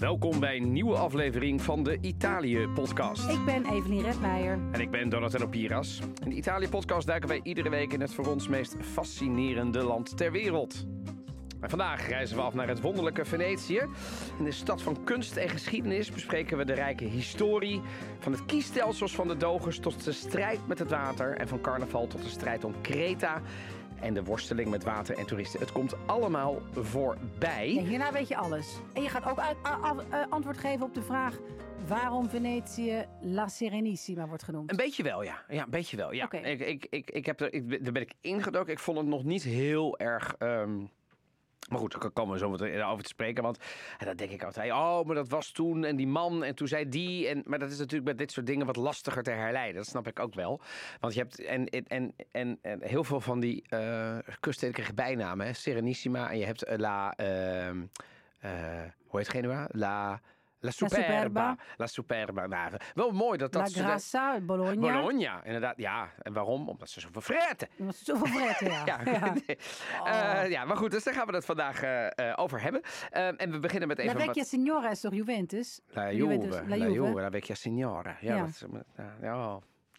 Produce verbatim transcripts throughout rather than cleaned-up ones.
Welkom bij een nieuwe aflevering van de Italië-podcast. Ik ben Evelien Redmeijer. En ik ben Donatello Piras. In de Italië-podcast duiken wij iedere week in het voor ons meest fascinerende land ter wereld. En vandaag reizen we af naar het wonderlijke Venetië. In de stad van kunst en geschiedenis bespreken we de rijke historie, van het kiesstelsels van de dogers tot de strijd met het water en van carnaval tot de strijd om Kreta en de worsteling met water en toeristen. Het komt allemaal voorbij. Ja, hierna weet je alles. En je gaat ook uit, a, a, a, antwoord geven op de vraag waarom Venetië La Serenissima wordt genoemd. Een beetje wel, ja. Ja, een beetje wel, ja. Okay. Ik, ik, ik, ik heb er, ik, daar ben ik ingedoken. Ik vond het nog niet heel erg... Um... Maar goed, daar komen we zo meteen over te spreken. Want en dan denk ik altijd, oh, maar dat was toen en die man en toen zei die. En, maar dat is natuurlijk bij dit soort dingen wat lastiger te herleiden. Dat snap ik ook wel. Want je hebt en, en, en, en heel veel van die uh, kuststeden krijgen bijnamen. Hè? Serenissima en je hebt uh, La... Uh, uh, hoe heet Genua? La... La Superba. La Superba. La Superba. Nou, wel mooi dat dat... La Grassa, Bologna. Bologna, inderdaad. Ja, en waarom? Omdat ze zoveel fretten. Omdat ze zoveel fretten, ja. ja, ja. Uh, ja, maar goed, dus daar gaan we het vandaag uh, uh, over hebben. Uh, en we beginnen met even... La Vecchia wat... Signora is toch Juventus? La Juve, Juventus. La, La Juve, La Vecchia Signora. Ja, ja. Wat, uh, ja.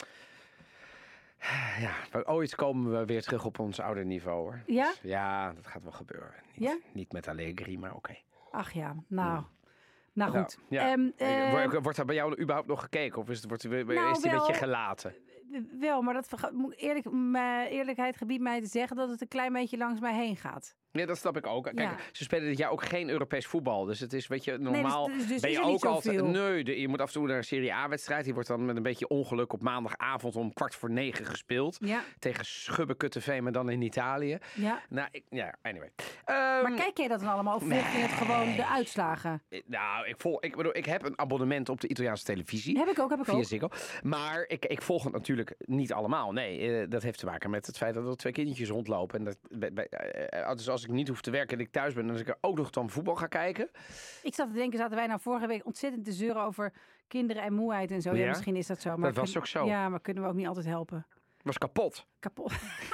Ja, ooit komen we weer terug op ons oude niveau, hoor. Ja? Dus, ja, dat gaat wel gebeuren. Niet, ja? niet met Allegri, maar oké. Okay. Ach ja, nou... Hmm. Nou goed. Ja, ja. Um, uh, wordt daar bij jou überhaupt nog gekeken? Of is het, wordt, is nou, het een wel, beetje gelaten? Wel, maar dat eerlijk, mijn eerlijkheid gebiedt mij te zeggen dat het een klein beetje langs mij heen gaat. Nee, dat snap ik ook. Kijk, ja. Ze spelen dit jaar ook geen Europees voetbal. Dus het is, weet je, normaal nee, dus, dus ben je ook altijd... Nee, de, je moet af en toe naar een Serie A-wedstrijd. Die wordt dan met een beetje ongeluk op maandagavond om kwart voor negen gespeeld. Ja. Tegen Schubbekutteveen, maar dan in Italië. Ja. Nou, ik, ja, anyway. Um, maar kijk jij dat dan allemaal? Of volg je het gewoon de uitslagen? Nou, ik, volg, ik bedoel, ik heb een abonnement op de Italiaanse televisie. Heb ik ook, heb ik via ook. Ziggo. Maar ik, ik volg het natuurlijk niet allemaal. Nee, uh, dat heeft te maken met het feit dat er twee kindertjes rondlopen. En dat, bij, bij, uh, dus als ik niet hoef te werken... ik thuis ben en als ik er ook nog dan voetbal ga kijken. Ik zat te denken, zaten wij nou vorige week ontzettend te zeuren over kinderen en moeheid en zo. Ja, ja misschien is dat zo. Maar dat was kun, ook zo. Ja, maar kunnen we ook niet altijd helpen. Was kapot. Kapot.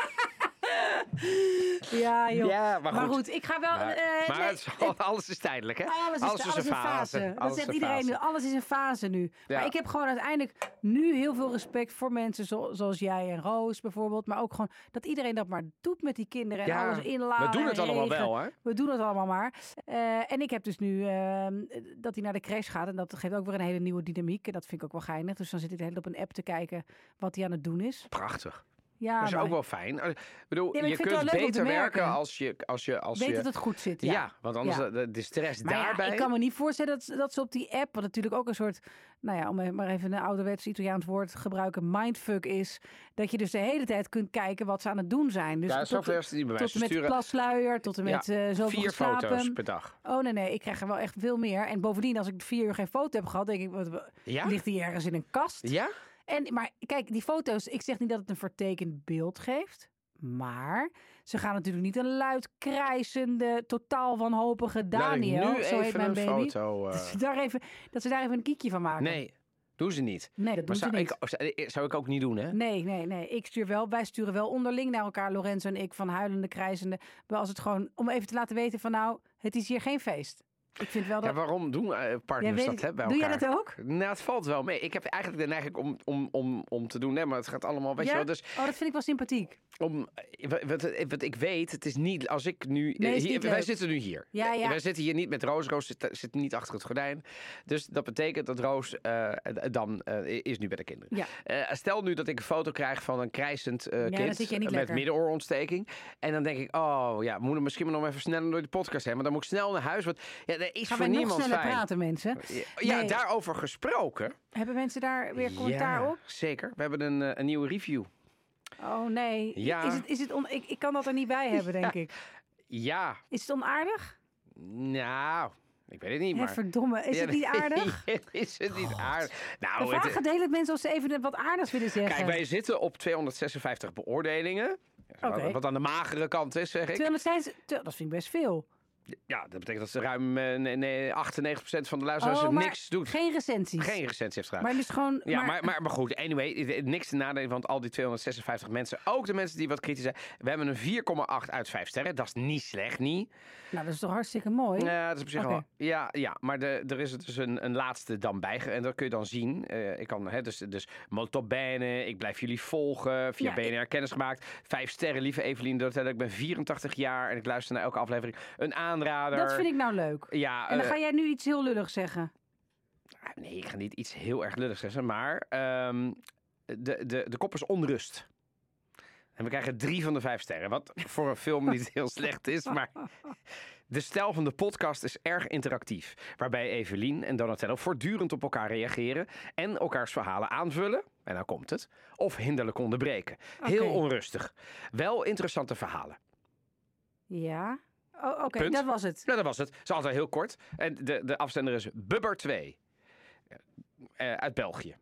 Ja, joh. Ja, maar, maar goed. goed, ik ga wel... Maar, uh, maar het, het, alles is tijdelijk, hè? Alles is, alles is, alles een fase. fase. Alles dat zegt een iedereen fase. nu. Alles is een fase nu. Ja. Maar ik heb gewoon uiteindelijk nu heel veel respect voor mensen zo, zoals jij en Roos bijvoorbeeld. Maar ook gewoon dat iedereen dat maar doet met die kinderen. En ja, alles inladen. We doen het en allemaal regen. wel, hè? We doen het allemaal maar. Uh, en ik heb dus nu uh, dat hij naar de crash gaat. En dat geeft ook weer een hele nieuwe dynamiek. En dat vind ik ook wel geinig. Dus dan zit ik de hele tijd op een app te kijken wat hij aan het doen is. Prachtig. Ja, dat is maar... ook wel fijn. Ik bedoel, ja, maar je ik kunt beter werken als je... Als je als Weet je... dat het goed zit, ja. Ja, want anders ja. De, de stress maar daarbij... Ja, ik kan me niet voorstellen dat, dat ze op die app... wat natuurlijk ook een soort... nou ja, om maar even een ouderwets Italiaans woord te gebruiken... mindfuck is... dat je dus de hele tijd kunt kijken wat ze aan het doen zijn. Dus ja, tot, zover die bij tot en met sturen... plasluier, tot en met ja, uh, zoveel vier geslapen. foto's per dag. Oh nee, nee, ik krijg er wel echt veel meer. En bovendien, als ik vier uur geen foto heb gehad... denk ik, wat, ja? ligt die ergens in een kast? Ja? En, maar kijk, die foto's... ik zeg niet dat het een vertekend beeld geeft... Maar ze gaan natuurlijk niet een luid krijzende, totaal wanhopige Daniel, nu zo heet mijn baby. Foto, uh... dat, ze daar even, dat ze daar even een kiekje van maken. Nee, doen ze niet. Nee, dat doen maar ze zou niet. Ik, zou ik ook niet doen, hè? Nee, nee, nee. Ik stuur wel, wij sturen wel onderling naar elkaar, Lorenzo en ik, van huilende, krijzende. Maar als het gewoon, om even te laten weten van nou, het is hier geen feest. Ik vind wel dat... Ja, waarom doen uh, partners dat hè, bij Doe elkaar? jij dat ook? Nou, het valt wel mee. Ik heb eigenlijk de neiging om, om, om, om te doen, hè, maar het gaat allemaal, weet ja? je wel. Dus, oh, dat vind ik wel sympathiek. Om, wat, wat ik weet, het is niet, als ik nu... Nee, hier, wij leuk. zitten nu hier. Ja, ja. Wij zitten hier niet met Roos. Roos zit, zit niet achter het gordijn. Dus dat betekent dat Roos uh, dan uh, is nu bij de kinderen. Ja. Uh, stel nu dat ik een foto krijg van een krijsend uh, ja, kind met lekker. middenoorontsteking. En dan denk ik, oh ja, we moeten misschien nog even sneller door de podcast heen. Maar dan moet ik snel naar huis. Want ja, er is Gaan voor wij niemand nog sneller fijn. praten, mensen? Ja, nee. daarover gesproken. Hebben mensen daar weer commentaar ja, op? Zeker. We hebben een, een nieuwe review. Oh nee. Ja. Is het, is het on... ik, ik kan dat er niet bij hebben, denk ja. ik. Ja. Is het onaardig? Nou, ik weet het niet, maar... Hé, verdomme, is ja, het niet aardig? is het niet aardig? Nou, we vragen de hele mensen als ze even wat aardigs willen zeggen. Kijk, wij zitten op tweehonderdzesenvijftig beoordelingen. Okay. Wat aan de magere kant is, zeg ik. tweehonderd, dat vind ik best veel. Ja, dat betekent dat ze ruim uh, nee, nee, achtennegentig procent van de luisteraars Oh, maar niks doet. Geen recensies. Geen recensie heeft gedaan. Maar dus gewoon... Ja, maar... maar, maar, maar goed, anyway, niks te nadelen, want al die tweehonderdzesenvijftig mensen, ook de mensen die wat kritisch zijn, we hebben een vier komma acht uit vijf sterren. Dat is niet slecht, niet? Nou, dat is toch hartstikke mooi? Ja, dat is op zich Oké. wel. Ja, ja, maar de, er is dus een, een laatste dan bij. En dat kun je dan zien. Uh, ik kan, hè, dus, dus molto bene, ik blijf jullie volgen. Via Ja, B N R kennis gemaakt. Vijf sterren, lieve Evelien Donatello. Ik ben vierentachtig jaar en ik luister naar elke aflevering. Een aanrader. Dat vind ik nou leuk. Ja, En dan uh, ga jij nu iets heel lulligs zeggen. nee, ik ga niet iets heel erg lulligs zeggen, maar um, de, de, de kop is onrust. En we krijgen drie van de vijf sterren. Wat voor een film niet heel slecht is, maar de stijl van de podcast is erg interactief. Waarbij Evelien en Donatello voortdurend op elkaar reageren en elkaars verhalen aanvullen. En nou komt het. Of hinderlijk onderbreken. Heel Oké. onrustig. Wel interessante verhalen. Ja. Oh, Oké, okay, Punt. dat was het. Nou, dat was het. Het is altijd heel kort. En de, de afzender is Bubber twee. Uh, uit België.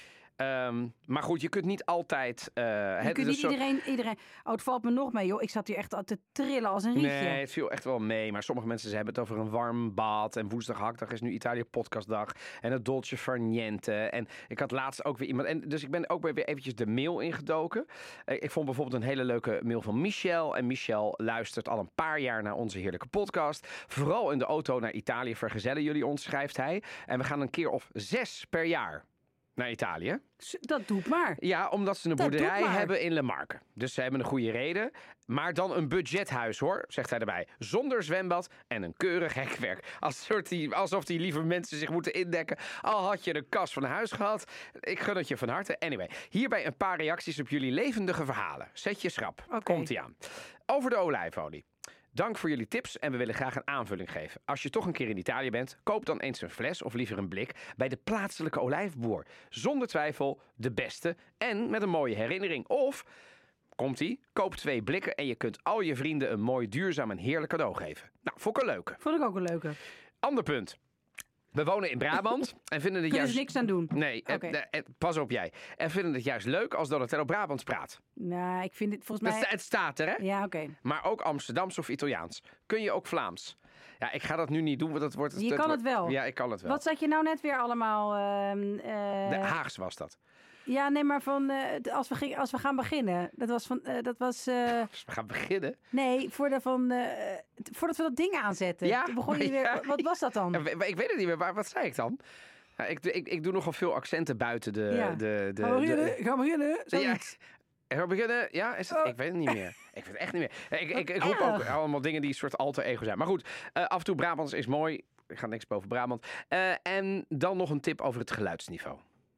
Um, maar goed, je kunt niet altijd... Uh, Je het kunt is niet zo... iedereen, iedereen... Oh, het valt me nog mee, joh. Ik zat hier echt al te trillen als een rietje. Nee, het viel echt wel mee. Maar sommige mensen ze hebben het over een warm bad. En woensdag hakdag is nu Italië podcastdag. En het Dolce Far Niente. En ik had laatst ook weer iemand... En dus ik ben ook weer eventjes de mail ingedoken. Uh, ik vond bijvoorbeeld een hele leuke mail van Michel. En Michel luistert al een paar jaar naar onze heerlijke podcast. Vooral in de auto naar Italië vergezellen jullie ons, schrijft hij. En we gaan een keer of zes per jaar naar Italië. Dat doet maar. Ja, omdat ze een Dat boerderij doet maar. hebben in Le Marque. Dus ze hebben een goede reden. Maar dan een budgethuis, hoor, zegt hij erbij. Zonder zwembad en een keurig hekwerk. Als soort die, alsof die lieve mensen zich moeten indekken. Al had je een kast van huis gehad. Ik gun het je van harte. Anyway, hierbij een paar reacties op jullie levendige verhalen. Zet je schrap. Oké. Komt-ie aan. Over de olijfolie. Dank voor jullie tips en we willen graag een aanvulling geven. Als je toch een keer in Italië bent, koop dan eens een fles of liever een blik bij de plaatselijke olijfboer. Zonder twijfel de beste en met een mooie herinnering. Of, komt-ie, koop twee blikken en je kunt al je vrienden een mooi, duurzaam en heerlijk cadeau geven. Nou, vond ik een leuke. Vond ik ook een leuke. Ander punt. We wonen in Brabant en vinden het Kun je juist... dus niks aan doen? Nee, Oké. eh, eh, pas op jij. En vinden het juist leuk als Donatello Brabants praat. Nou, ik vind dit volgens Het, mij... het staat er, hè? Ja, oké. Maar ook Amsterdams of Italiaans. Kun je ook Vlaams? Ja, ik ga dat nu niet doen, want dat wordt... Je dat kan wordt- het wel. Ja, ik kan het wel. Wat zat je nou net weer allemaal... ehm, eh, De Haags was dat. Ja, nee, maar van... eh, als, we ging, als we gaan beginnen. Dat was van... eh, dat was... eh, Dus we gaan beginnen. nee, voor de van, eh, t- voordat we dat ding aanzetten. Ja, Toen begon je maar weer... ja. Wat was dat dan? Ja, we- ik weet het niet meer. Maar wat zei ik dan? Ja, ik, ik, ik doe nogal veel accenten buiten de... Ja. de, de, Gaan we beginnen? de- Gaan we beginnen? Ja, Zoiets. gaan we beginnen? Ja, is het? Oh. Ik weet het niet meer. Ik weet het echt niet meer. Ik, ik, ik roep erg. ook allemaal dingen die een soort alter ego zijn. Maar goed, uh, af en toe Brabants is mooi. Ik ga niks boven Brabant. Uh, en dan nog een tip over het geluidsniveau.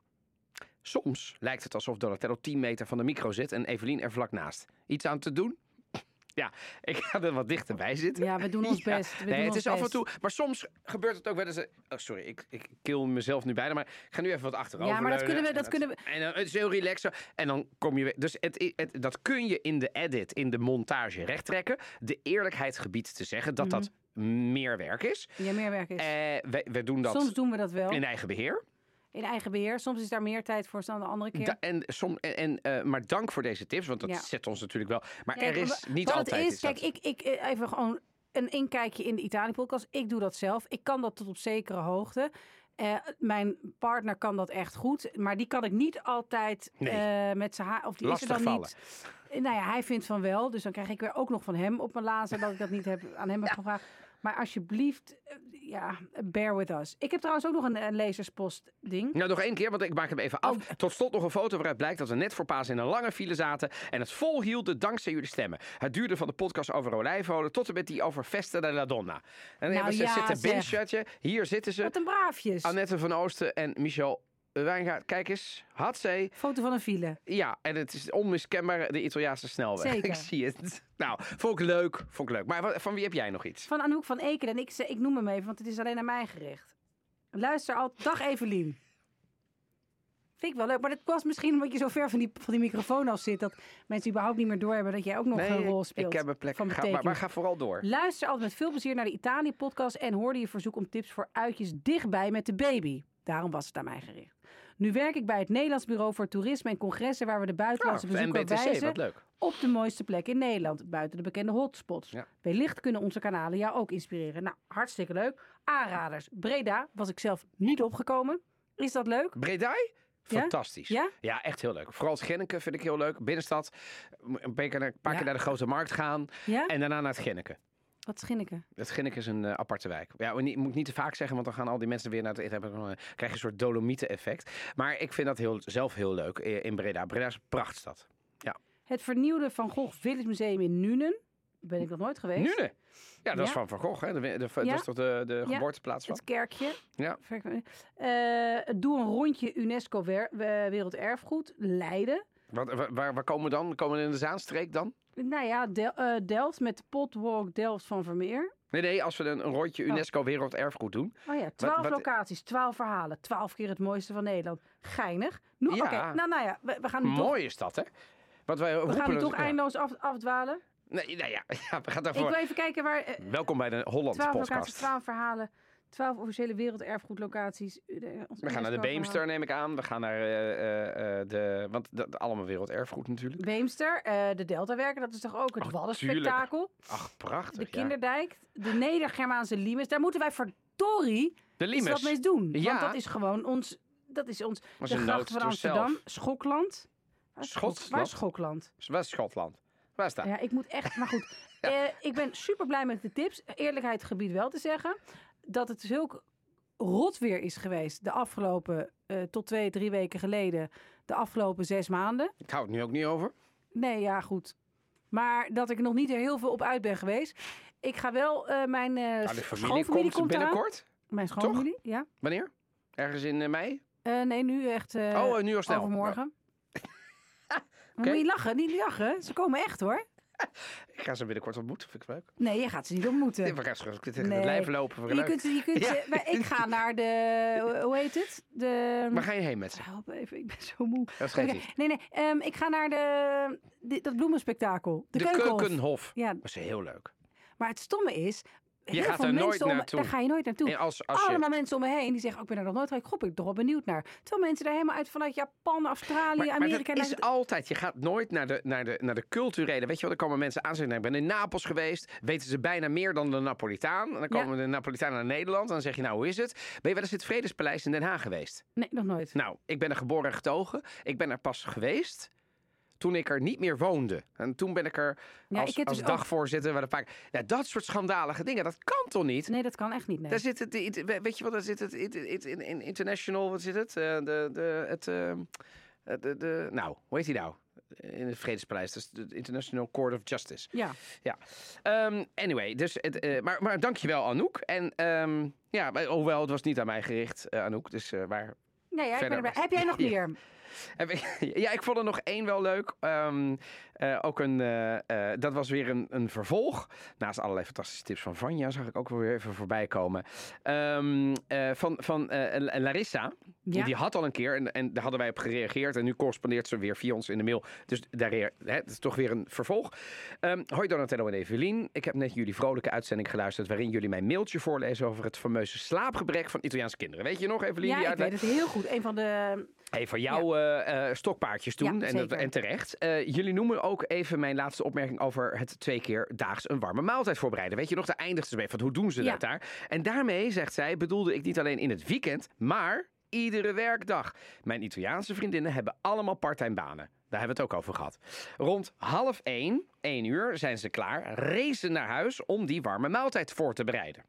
Soms lijkt het alsof Donatello tien meter van de micro zit en Evelien er vlak naast. Iets aan te doen? Ja, ik ga er wat dichterbij zitten. Ja, we doen ons Ja. best. We Nee, doen het ons is af en best. toe. Maar soms gebeurt het ook wel eens. Oh, sorry, ik, ik kill mezelf nu bijna. Maar ik ga nu even wat achterover. Ja, maar dat leunen. kunnen we- dat En kunnen we- En dan, het is heel relaxed. zo. En dan kom je weer. Dus het, het, dat kun je in de edit, in de montage rechttrekken. De eerlijkheid gebied te zeggen dat dat meer werk is. Ja, meer werk is. Eh, we, we doen dat Soms doen we dat wel. in eigen beheer. In eigen beheer. Soms is daar meer tijd voor dan de andere keer. Da- en, som, en, en, eh, maar dank voor deze tips, want dat Ja. zet ons natuurlijk wel. Maar Kijk, er is wa- niet wat altijd. het is, is kijk, dat- ik, ik eh, even gewoon een inkijkje in de Italië-podcast. Ik doe dat zelf. Ik kan dat tot op zekere hoogte. Eh, mijn partner kan dat echt goed, maar die kan ik niet altijd Nee. eh, met zijn haar. Of die Lastig is er dan vallen. niet. Nou ja, hij vindt van wel, dus dan krijg ik weer ook nog van hem op mijn lazer dat ik dat niet heb aan hem heb gevraagd. Maar alsjeblieft, eh, ja, bear with us. Ik heb trouwens ook nog een, een lezerspost ding. Nou, nog één keer, want ik maak hem even af. Oh. Tot slot nog een foto waaruit blijkt dat we net voor paas in een lange file zaten. En het volhielden dankzij jullie stemmen. Het duurde van de podcast over olijfolie tot en met die over Festa della Donna. En dan Nou hebben ze ja, zitten zeg. binge-chatje. Hier zitten ze. Wat een braafjes. Annette van Oosten en Michel Wijngaard. Kijk eens, hatzee. Foto van een file. Ja, en het is onmiskenbaar de Italiaanse snelweg. Zeker. Ik zie het. Nou, vond ik leuk. Vond ik leuk. Maar wa- van wie heb jij nog iets? Van Anouk van Eken. En ik, ze- ik noem hem even, want het is alleen naar mij gericht. Luister al. Dag Evelien. Vind ik wel leuk. Maar dat was misschien omdat je zo ver van die, van die microfoon af zit... dat mensen überhaupt niet meer doorhebben dat jij ook nog een rol speelt. ik heb een plek. van Ga, maar, betekenis. maar ga vooral door. Luister altijd met veel plezier naar de Italië-podcast... en hoorde je verzoek om tips voor uitjes dichtbij met de baby. Daarom was het aan mij gericht. Nu werk ik bij het Nederlands Bureau voor Toerisme en Congressen, waar we de buitenlandse Ja, en bezoeker B T C, wijzen wat leuk. op de mooiste plekken in Nederland, buiten de bekende hotspots. Ja. Wellicht kunnen onze kanalen jou ook inspireren. Nou, hartstikke leuk. Aanraders. Breda was ik zelf niet opgekomen. Is dat leuk? Breda? Fantastisch. Ja? Ja, echt heel leuk. Vooral het Genneke vind ik heel leuk. Binnenstad. Een paar keer naar, een paar Ja. keer naar de Grote Markt gaan. Ja? En daarna naar het Genneke. Wat Schinneke? Het Genneke is een uh, aparte wijk. Ja, moet niet, moet ik niet te vaak zeggen, want dan gaan al die mensen weer naar het eten. Dan krijg je een soort Dolomieten-effect. Maar ik vind dat heel, zelf heel leuk in Breda. Breda is een prachtstad. Ja. Het vernieuwde Van Gogh Village Museum in Nuenen. Ben ik nog nooit geweest. Nuenen? Ja, dat Ja. is van Van Gogh. Hè? De, de, dat Ja. is toch de, de Ja. geboorteplaats van? Het kerkje. Ja. Uh, doe een rondje UNESCO wer- Werelderfgoed. Leiden. Wat, waar, waar, waar komen we dan? Komen we in de Zaanstreek dan? Nou ja, Del- uh, Delft met de Potwalk Delft van Vermeer. Nee, nee, als we een, een rondje UNESCO Werelderfgoed doen. Oh ja, twaalf wat- locaties, twaalf verhalen, twaalf keer het mooiste van Nederland. Geinig. No, Ja. Oké, nou, nou ja, we, we gaan nu toch, Mooi is dat, hè? Wat wij we roepen gaan nu dat- toch ja. eindeloos af, afdwalen. Nee, nou ja, ja, we gaan Ik daarvoor. wil even kijken waar... eh, Welkom bij de Holland twaalf locaties, podcast. twaalf verhalen, twaalf officiële werelderfgoedlocaties. Eh, de- ons We gaan naar de UNESCO Beemster, neem ik aan. We gaan naar eh, eh, eh, de... Want dat allemaal werelderfgoed natuurlijk. Beemster, eh, de Deltawerken, dat is toch ook het Oh, Waddenspektakel. Ach, prachtig. De ja. Kinderdijk, de Neder-Germaanse Limes. Daar moeten wij verdorie De iets Limes. wat mee doen. Ja. Want dat is gewoon ons... Dat is ons... Was de een gracht note van to Amsterdam. self. Schokland. Waar is Schok- Schotland? Waar is Schokland? Waar is Schotland? Waar is dat? Ja, ik moet echt... Maar goed, eh, ik ben super blij met de tips. Eerlijkheid gebied wel te zeggen. Dat het zulk rot weer is geweest de afgelopen... eh, tot twee, drie weken geleden. De afgelopen zes maanden. Ik hou het nu ook niet over. Nee, ja, goed. Maar dat ik nog niet er heel veel op uit ben geweest. Ik ga wel eh, mijn uh, Nou, de familie schoonfamilie komt eraan. binnenkort. Mijn schoonfamilie, ja. Wanneer? Ergens in eh, mei? Uh, nee, nu echt uh, oh, uh, nu al snel. overmorgen. Okay. Moet je lachen, niet lachen. Ze komen echt hoor. Ik ga ze binnenkort ontmoeten, vind ik leuk. Nee, je gaat ze niet ontmoeten. Ja, we gaan ze tegen Nee. het lijf lopen. Vind ik Je leuk. kunt, je kunt Ja. ze, maar ik ga naar de, hoe heet het? De, Waar ga je heen met ze? Help even, ik ben zo moe. Dat geeft Oké, niet. Nee, nee, um, ik ga naar de, de, dat bloemenspektakel. De, De Keukenhof. Keukenhof. Ja, Dat is heel leuk. maar het stomme is, Je heel gaat veel er mensen nooit om me- naartoe. Daar ga je nooit naartoe. En als, als je... Allemaal mensen om me heen die zeggen, oh, ik ben er nog nooit geweest. God, ik ben toch wel benieuwd naar. Terwijl mensen daar helemaal uit vanuit Japan, Australië, Maar, maar Amerika... dat is naar- altijd. Je gaat nooit naar de, naar, de, naar de culturele. Weet je wel, er komen mensen aan zeggen, nou, ik ben in Napels geweest. Weten ze bijna meer dan de Napolitaan. En dan komen de Napolitanen naar Nederland. En dan zeg je, nou, hoe is het? Ben je wel eens in het Vredespaleis in Den Haag geweest? Nee, nog nooit. Nou, ik ben er geboren en getogen. Ik ben er pas geweest toen ik er niet meer woonde. En toen ben ik er Ja, als, ik heb als dus ook- dagvoorzitter. Waar de vaak... ja, dat soort schandalige dingen, dat kan toch niet? Nee, dat kan echt niet, nee. Daar zit het, it- weet je wat, daar zit het it- it- in, in international, wat zit het? Eh, de, de, het, eh, de, de, nou, hoe heet die nou? In het Vredespaleis, dat is de International Court of Justice. Ja. Ja. Um, anyway, dus het, uh, maar, maar dankjewel Anouk. En um, ja, maar- hoewel het was niet aan mij gericht, uh, Anouk. Dus uh, waar... Nee, ja, ik ben Verder erbij. was- Heb jij nog Ja. meer? Heb ik- Ja, ik vond er nog één wel leuk. Um, uh, ook een, uh, uh, dat was weer een, een vervolg. Naast allerlei fantastische tips van Vanja zag ik ook wel weer even voorbij komen. Um, uh, van van uh, Larissa. Ja. Die had al een keer en, en daar hadden wij op gereageerd. En nu correspondeert ze weer via ons in de mail. Dus daar rea- hè, het is toch weer een vervolg. Um, hoi Donatello en Evelien. Ik heb net jullie vrolijke uitzending geluisterd waarin jullie mijn mailtje voorlezen over het fameuze slaapgebrek van Italiaanse kinderen. Weet je nog, Evelien? Ja, die ik uitleg? weet het heel goed. Een van de... Hey, van jou eh, eh, stokpaardjes toen. Ja, en, dat- zeker. en terecht. Eh, jullie noemen ook even mijn laatste opmerking over het twee keer daags een warme maaltijd voorbereiden. Weet je nog, daar eindigt ze mee van hoe doen ze Ja. dat daar? En daarmee, zegt zij, bedoelde ik niet alleen in het weekend, maar iedere werkdag. Mijn Italiaanse vriendinnen hebben allemaal parttime banen. Daar hebben we het ook over gehad. Rond half één, één uur, zijn ze klaar, racen naar huis om die warme maaltijd voor te bereiden.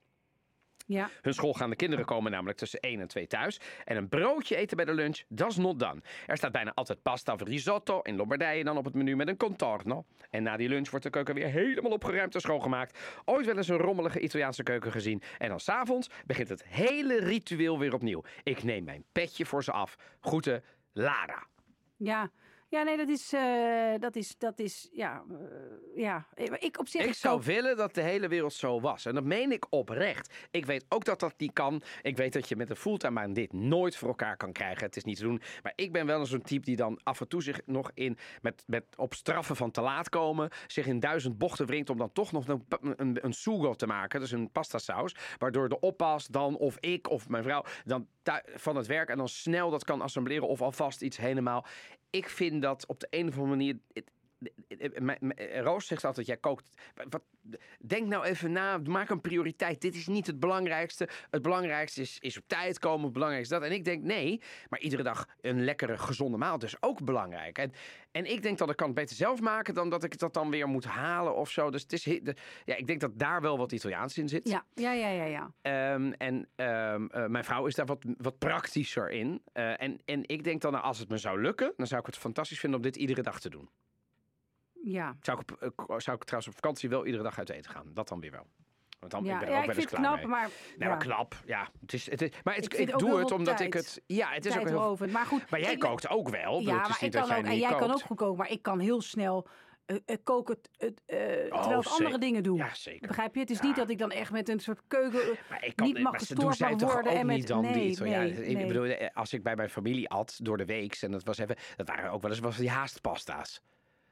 Ja. Hun schoolgaande kinderen komen namelijk tussen één en twee thuis. En een broodje eten bij de lunch, dat is not done. Er staat bijna altijd pasta of risotto, in Lombardije dan op het menu met een contorno. En na die lunch wordt de keuken weer helemaal opgeruimd en schoongemaakt. Ooit wel eens een rommelige Italiaanse keuken gezien. En dan 's avonds begint het hele ritueel weer opnieuw. Ik neem mijn petje voor ze af. Groeten, Lara. Ja. Ja, nee, dat is, uh, dat is, dat is, ja, uh, ja. Ik op zich... Ik, ik zou koop... willen dat de hele wereld zo was. En dat meen ik oprecht. Ik weet ook dat dat niet kan. Ik weet dat je met een fulltime baan dit nooit voor elkaar kan krijgen. Het is niet te doen. Maar ik ben wel zo'n type die dan af en toe zich nog in, met, met op straffen van te laat komen, zich in duizend bochten wringt om dan toch nog een, een, een sugo te maken. Dus een pasta saus. Waardoor de oppas dan, of ik, of mijn vrouw, dan van het werk en dan snel dat kan assembleren of alvast iets helemaal. Ik vind dat op de een of andere manier... Roos zegt altijd, jij kookt... Wat, denk nou even na, maak een prioriteit. Dit is niet het belangrijkste. Het belangrijkste is, is op tijd komen, het belangrijkste is dat. En ik denk, nee, maar iedere dag een lekkere, gezonde maaltijd is ook belangrijk. En, en ik denk dat ik kan het beter zelf maken dan dat ik dat dan weer moet halen of zo. Dus het is, ja, ik denk dat daar wel wat Italiaans in zit. Ja, ja, ja, ja. ja. Um, en um, uh, mijn vrouw is daar wat, wat praktischer in. Uh, en, en ik denk dan, nou, als het me zou lukken, dan zou ik het fantastisch vinden om dit iedere dag te doen. Ja. Zou ik, zou ik trouwens op vakantie wel iedere dag uit eten gaan. Dat dan weer wel. Want dan ja, ben ik ja, ook wel eens klaar klaar knap, mee. maar... Nee, ja. maar knap. Ja, het is, het is, maar het, ik, ik, ik doe het omdat tijd. ik het... Ja, het is tijd ook heel... over. Maar goed... Maar jij ik, kookt ook wel. Ja, het is maar niet ik dat kan jij ook... En niet jij kookt. kan ook goed koken, maar ik kan heel snel... Uh, uh, koken uh, uh, terwijl oh, ik andere dingen doe. Ja, zeker. Begrijp je? Het is ja. niet dat ik dan echt met een soort keuken uh, maar ik kan, niet mag maar gestoord mag toch worden. Ook en met, niet dan nee, die Italiaan. nee, Ik nee. bedoel, als ik bij mijn familie at door de week en dat was even, dat waren ook wel eens was die haastpasta's.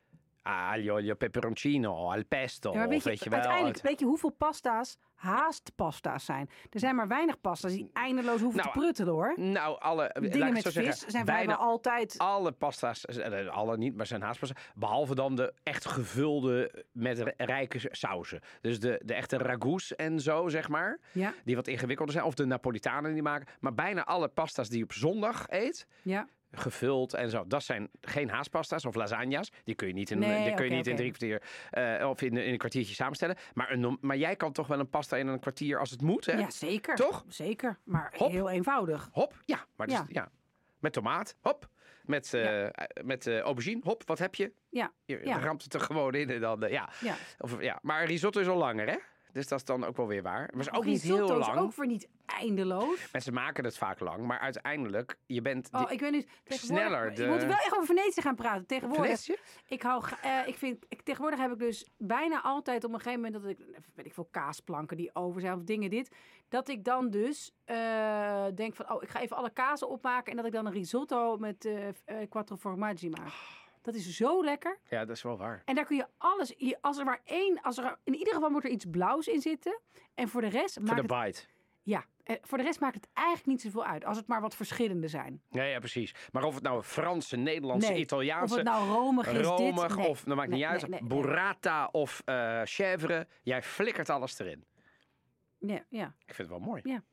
Aglio, olio, peperoncino, al pesto. Ja, maar weet of je, weet je wel, uiteindelijk, het... weet je hoeveel pasta's haastpasta's zijn? Er zijn maar weinig pasta's die eindeloos hoeven nou, te pruttelen, hoor. Nou, alle... Dingen met vis zeggen, zijn bijna bijna altijd... alle pasta's, alle niet, maar zijn haastpasta's, behalve dan de echt gevulde met rijke sauzen. Dus de, de echte ragoûts en zo, zeg maar. Ja. Die wat ingewikkelder zijn. Of de Napolitanen die maken. Maar bijna alle pasta's die je op zondag eet... Ja. gevuld en zo. Dat zijn geen haastpasta's of lasagna's. Die kun je niet in, nee, die kun je okay, niet in okay. drie kwartier uh, of in, in een kwartiertje samenstellen. Maar, een, maar jij kan toch wel een pasta in een kwartier als het moet, hè? Ja, zeker. Toch? Zeker, maar Hop. heel eenvoudig. Hop, ja. Maar dus, ja. ja. Met tomaat, hop. Met, uh, ja. met uh, aubergine, hop, wat heb je? Ja. Je ja. ramt het er gewoon in en dan, uh, ja. Ja. Of, ja. Maar risotto is al langer, hè? Dus dat is dan ook wel weer waar. Maar is ook niet risotto heel is lang. ook weer niet eindeloos. Mensen maken het vaak lang, maar uiteindelijk, je bent Oh, ik weet niet. sneller. De... Je moet wel echt over Venetië gaan praten. Tegenwoordig. Venetië? Ik hou, uh, ik vind, ik, tegenwoordig heb ik dus bijna altijd op een gegeven moment dat ik, weet ik veel, kaasplanken die over zijn of dingen dit, dat ik dan dus uh, denk van, oh, ik ga even alle kazen opmaken en dat ik dan een risotto met uh, uh, quattro formaggi maak. Dat is zo lekker. Ja, dat is wel waar. En daar kun je alles... Als er maar één... Als er, in ieder geval moet er iets blauws in zitten. En voor de rest... Voor de het, bite. Ja. En voor de rest maakt het eigenlijk niet zoveel uit. Als het maar wat verschillende zijn. Ja, ja, precies. Maar of het nou Franse, Nederlandse, nee. Italiaanse... Of het nou romig is, romig, dit... Nee. of, dat maakt nee, niet uit. Nee, nee, burrata of uh, chèvre. Jij flikkert alles erin. Ja, ja. Ik vind het wel mooi. Ja.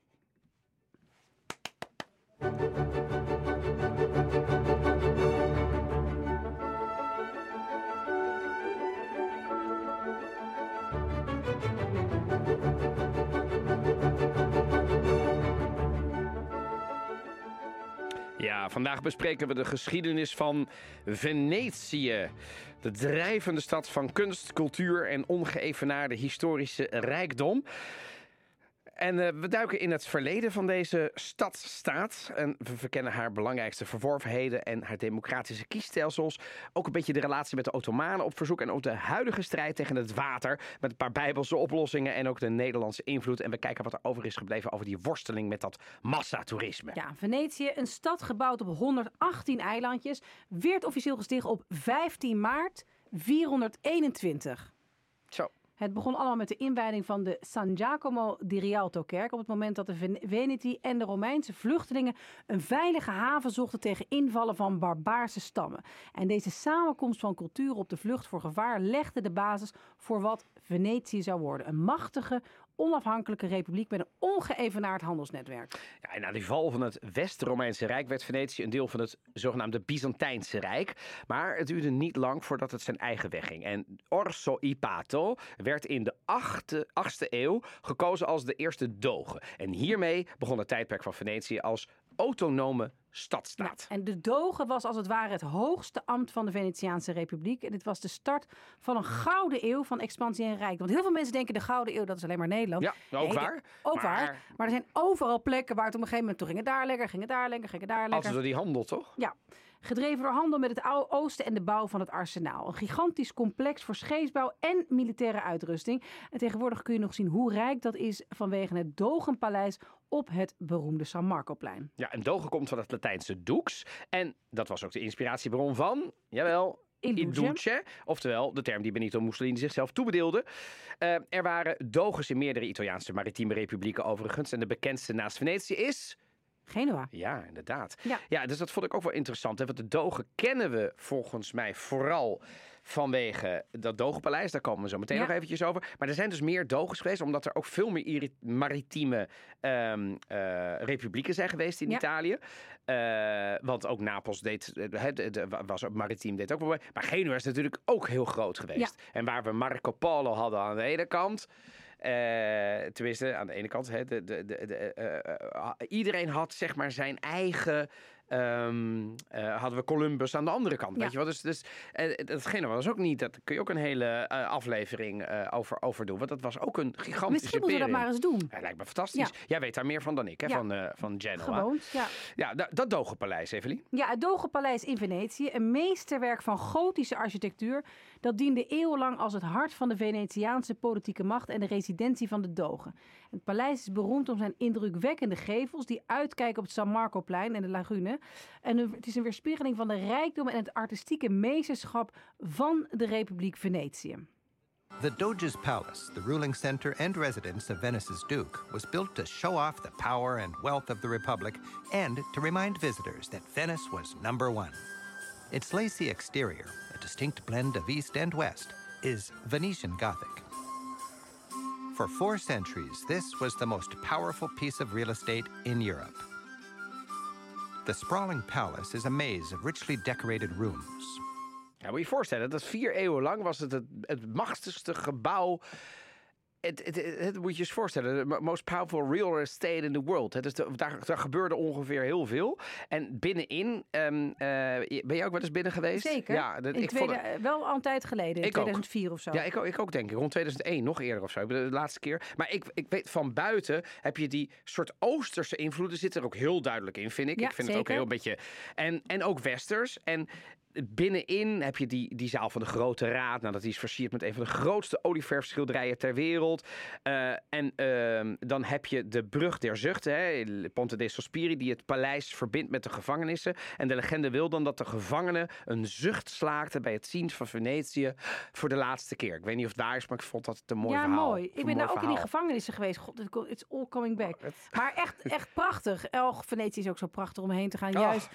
Ja, vandaag bespreken we de geschiedenis van Venetië. De drijvende stad van kunst, cultuur en ongeëvenaarde historische rijkdom. En uh, we duiken in het verleden van deze stadstaat. En we verkennen haar belangrijkste verworvenheden en haar democratische kiesstelsels. Ook een beetje de relatie met de Ottomanen op verzoek. En ook de huidige strijd tegen het water. Met een paar bijbelse oplossingen en ook de Nederlandse invloed. En we kijken wat er over is gebleven over die worsteling met dat massatoerisme. Ja, Venetië, een stad gebouwd op honderdachttien eilandjes, werd officieel gesticht op vijftien maart vierhonderdeenentwintig. Zo. Het begon allemaal met de inwijding van de San Giacomo di Rialto-kerk op het moment dat de Veneti en de Romeinse vluchtelingen een veilige haven zochten tegen invallen van barbaarse stammen. En deze samenkomst van culturen op de vlucht voor gevaar legde de basis voor wat Venetië zou worden. Een machtige, onafhankelijke republiek met een ongeëvenaard handelsnetwerk. Ja, en na die val van het West-Romeinse Rijk werd Venetië een deel van het zogenaamde Byzantijnse Rijk. Maar het duurde niet lang voordat het zijn eigen weg ging. En Orso I Pato werd in de achtste, achtste eeuw gekozen als de eerste doge. En hiermee begon het tijdperk van Venetië als autonome stadstaat. Ja, en de doge was als het ware het hoogste ambt van de Venetiaanse Republiek. En dit was de start van een gouden eeuw van expansie en rijk. Want heel veel mensen denken de gouden eeuw, dat is alleen maar Nederland. Ja, ook Nee, waar. Ook maar... waar. Maar er zijn overal plekken waar het op een gegeven moment... Toen ging het daar lekker, ging het daar lekker, ging het daar lekker. Altijd door die handel, toch? Ja. Gedreven door handel met het oude oosten en de bouw van het arsenaal. Een gigantisch complex voor scheepsbouw en militaire uitrusting. En tegenwoordig kun je nog zien hoe rijk dat is vanwege het Dogenpaleis op het beroemde San Marcoplein. Ja, en doge komt van het Latijnse dux. En dat was ook de inspiratiebron van, jawel... Il Il Duce, oftewel de term die Benito Mussolini zichzelf toebedeelde. Uh, er waren doges in meerdere Italiaanse maritieme republieken overigens. En de bekendste naast Venetië is... Genua. Ja, inderdaad. Ja. ja, dus dat vond ik ook wel interessant. Hè? Want de dogen kennen we volgens mij vooral vanwege dat dogenpaleis. Daar komen we zo meteen ja. nog eventjes over. Maar er zijn dus meer doges geweest, omdat er ook veel meer iri- maritieme um, uh, republieken zijn geweest in ja. Italië. Uh, want ook Napels deed, uh, de, de, was ook maritiem, deed ook wel mee. Maar Genua is natuurlijk ook heel groot geweest. Ja. En waar we Marco Polo hadden aan de ene kant... Uh, tenminste, aan de ene kant, hè, de, de, de, de, uh, uh, iedereen had zeg maar zijn eigen... Um, uh, hadden we Columbus aan de andere kant. Ja. Weet je wel? Dus, dus uh, datgene was ook niet. Dat kun je ook een hele uh, aflevering uh, over, over doen. Want dat was ook een gigantische Misschien moeten we dat maar eens doen. Ja, lijkt me fantastisch. Ja. Jij weet daar meer van dan ik, hè? Ja. Van, uh, van Genoa. Gewoon, ja. Ja, dat, dat Dogenpaleis, Evelien. Ja, het Dogenpaleis in Venetië. Een meesterwerk van gotische architectuur. Dat diende eeuwenlang als het hart van de Venetiaanse politieke macht en de residentie van de dogen. Het paleis is beroemd om zijn indrukwekkende gevels die uitkijken op het San Marcoplein en de lagune. En het is een weerspiegeling van de rijkdom en het artistieke meesterschap van de Republiek Venetië. The Doge's Palace, the ruling center and residence of Venice's Duke, was built to show off the power and wealth of the Republic and to remind visitors that Venice was number one. Its lacy exterior, a distinct blend of East and West, is Venetian Gothic. For four centuries, this was the most powerful piece of real estate in Europe. The sprawling palace is a maze of richly decorated rooms. Ja, moet je je voorstellen, dat vier eeuwen lang was het het, het machtigste gebouw. Het, het, het, het moet je eens voorstellen, the most powerful real estate in the world. Het is de, daar, daar gebeurde ongeveer heel veel. En binnenin, um, uh, ben jij ook wel eens binnen geweest? Zeker. Ja, dat, in ik tweede, vond, wel al een tijd geleden, in tweeduizend vier ook. of zo. Ja, ik ook, ik ook denk ik. Rond tweeduizend één, nog eerder of zo. De laatste keer. Maar ik, ik weet, van buiten heb je die soort Oosterse invloeden. Zitten er ook heel duidelijk in, vind ik. Ja, ik vind zeker. het ook heel een beetje... En, en ook Westers. En... Binnenin heb je die, die zaal van de Grote Raad. Nou, dat is versierd met een van de grootste olieverfschilderijen ter wereld. Uh, en uh, dan heb je de Brug der Zuchten, hè, Ponte dei Sospiri, die het paleis verbindt met de gevangenissen. En de legende wil dan dat de gevangenen een zucht slaakten bij het zien van Venetië voor de laatste keer. Ik weet niet of het waar is, maar ik vond dat het een mooi ja, verhaal. Ja, mooi. Ik ben daar ook verhaal. in die gevangenissen geweest. God, it's all coming back. Het... Maar echt, echt prachtig. Och, Venetië is ook zo prachtig om heen te gaan. Oh. Juist...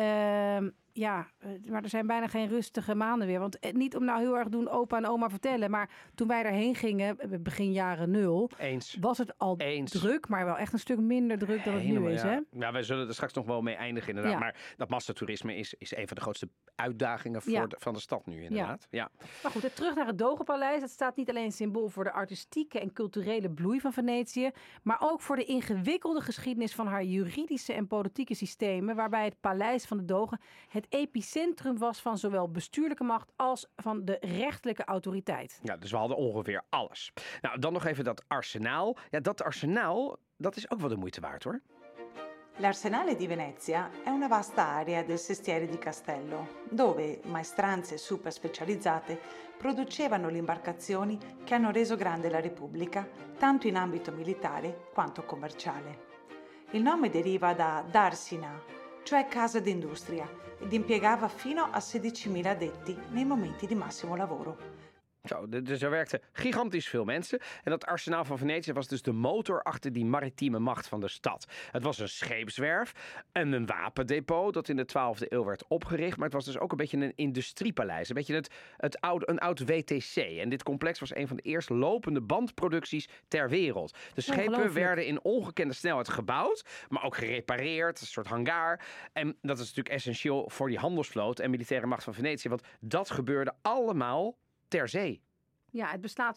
Uh, Ja, maar er zijn bijna geen rustige maanden weer. Want niet om nou heel erg doen opa en oma vertellen. Maar toen wij daarheen gingen, begin jaren nul... Eens. was het al Eens. druk. Maar wel echt een stuk minder druk dan het Helemaal, nu is. Ja. Hè? Ja, wij zullen er straks nog wel mee eindigen inderdaad. Ja. Maar dat massatoerisme is, is een van de grootste uitdagingen voor Ja. de, van de stad nu inderdaad. Ja. Ja. Maar goed, terug naar het Dogenpaleis. Dat staat niet alleen symbool voor de artistieke en culturele bloei van Venetië. Maar ook voor de ingewikkelde geschiedenis van haar juridische en politieke systemen. Waarbij het Paleis van de Dogen het epicentrum was van zowel bestuurlijke macht als van de rechterlijke autoriteit. Ja, dus we hadden ongeveer alles. Nou, dan nog even dat arsenaal. Ja, dat arsenaal, dat is ook wel de moeite waard, hoor. L'Arsenale di Venezia è una vasta area del sestiere di Castello, dove maestranze super specializzate producevano le imbarcazioni che hanno reso grande la Repubblica, tanto in ambito militare quanto commerciale. Il nome deriva da Darsina, cioè casa d'industria, ed impiegava fino a sedicimila addetti nei momenti di massimo lavoro. Zo, dus er werkten gigantisch veel mensen. En dat arsenaal van Venetië was dus de motor achter die maritieme macht van de stad. Het was een scheepswerf en een wapendepot dat in de twaalfde eeuw werd opgericht. Maar het was dus ook een beetje een industriepaleis. Een beetje het, het oude, een oud W T C. En dit complex was een van de eerst lopende bandproducties ter wereld. De schepen werden in ongekende snelheid gebouwd, maar ook gerepareerd. Een soort hangar. En dat is natuurlijk essentieel voor die handelsvloot en militaire macht van Venetië. Want dat gebeurde allemaal ter zee. Ja, het bestaat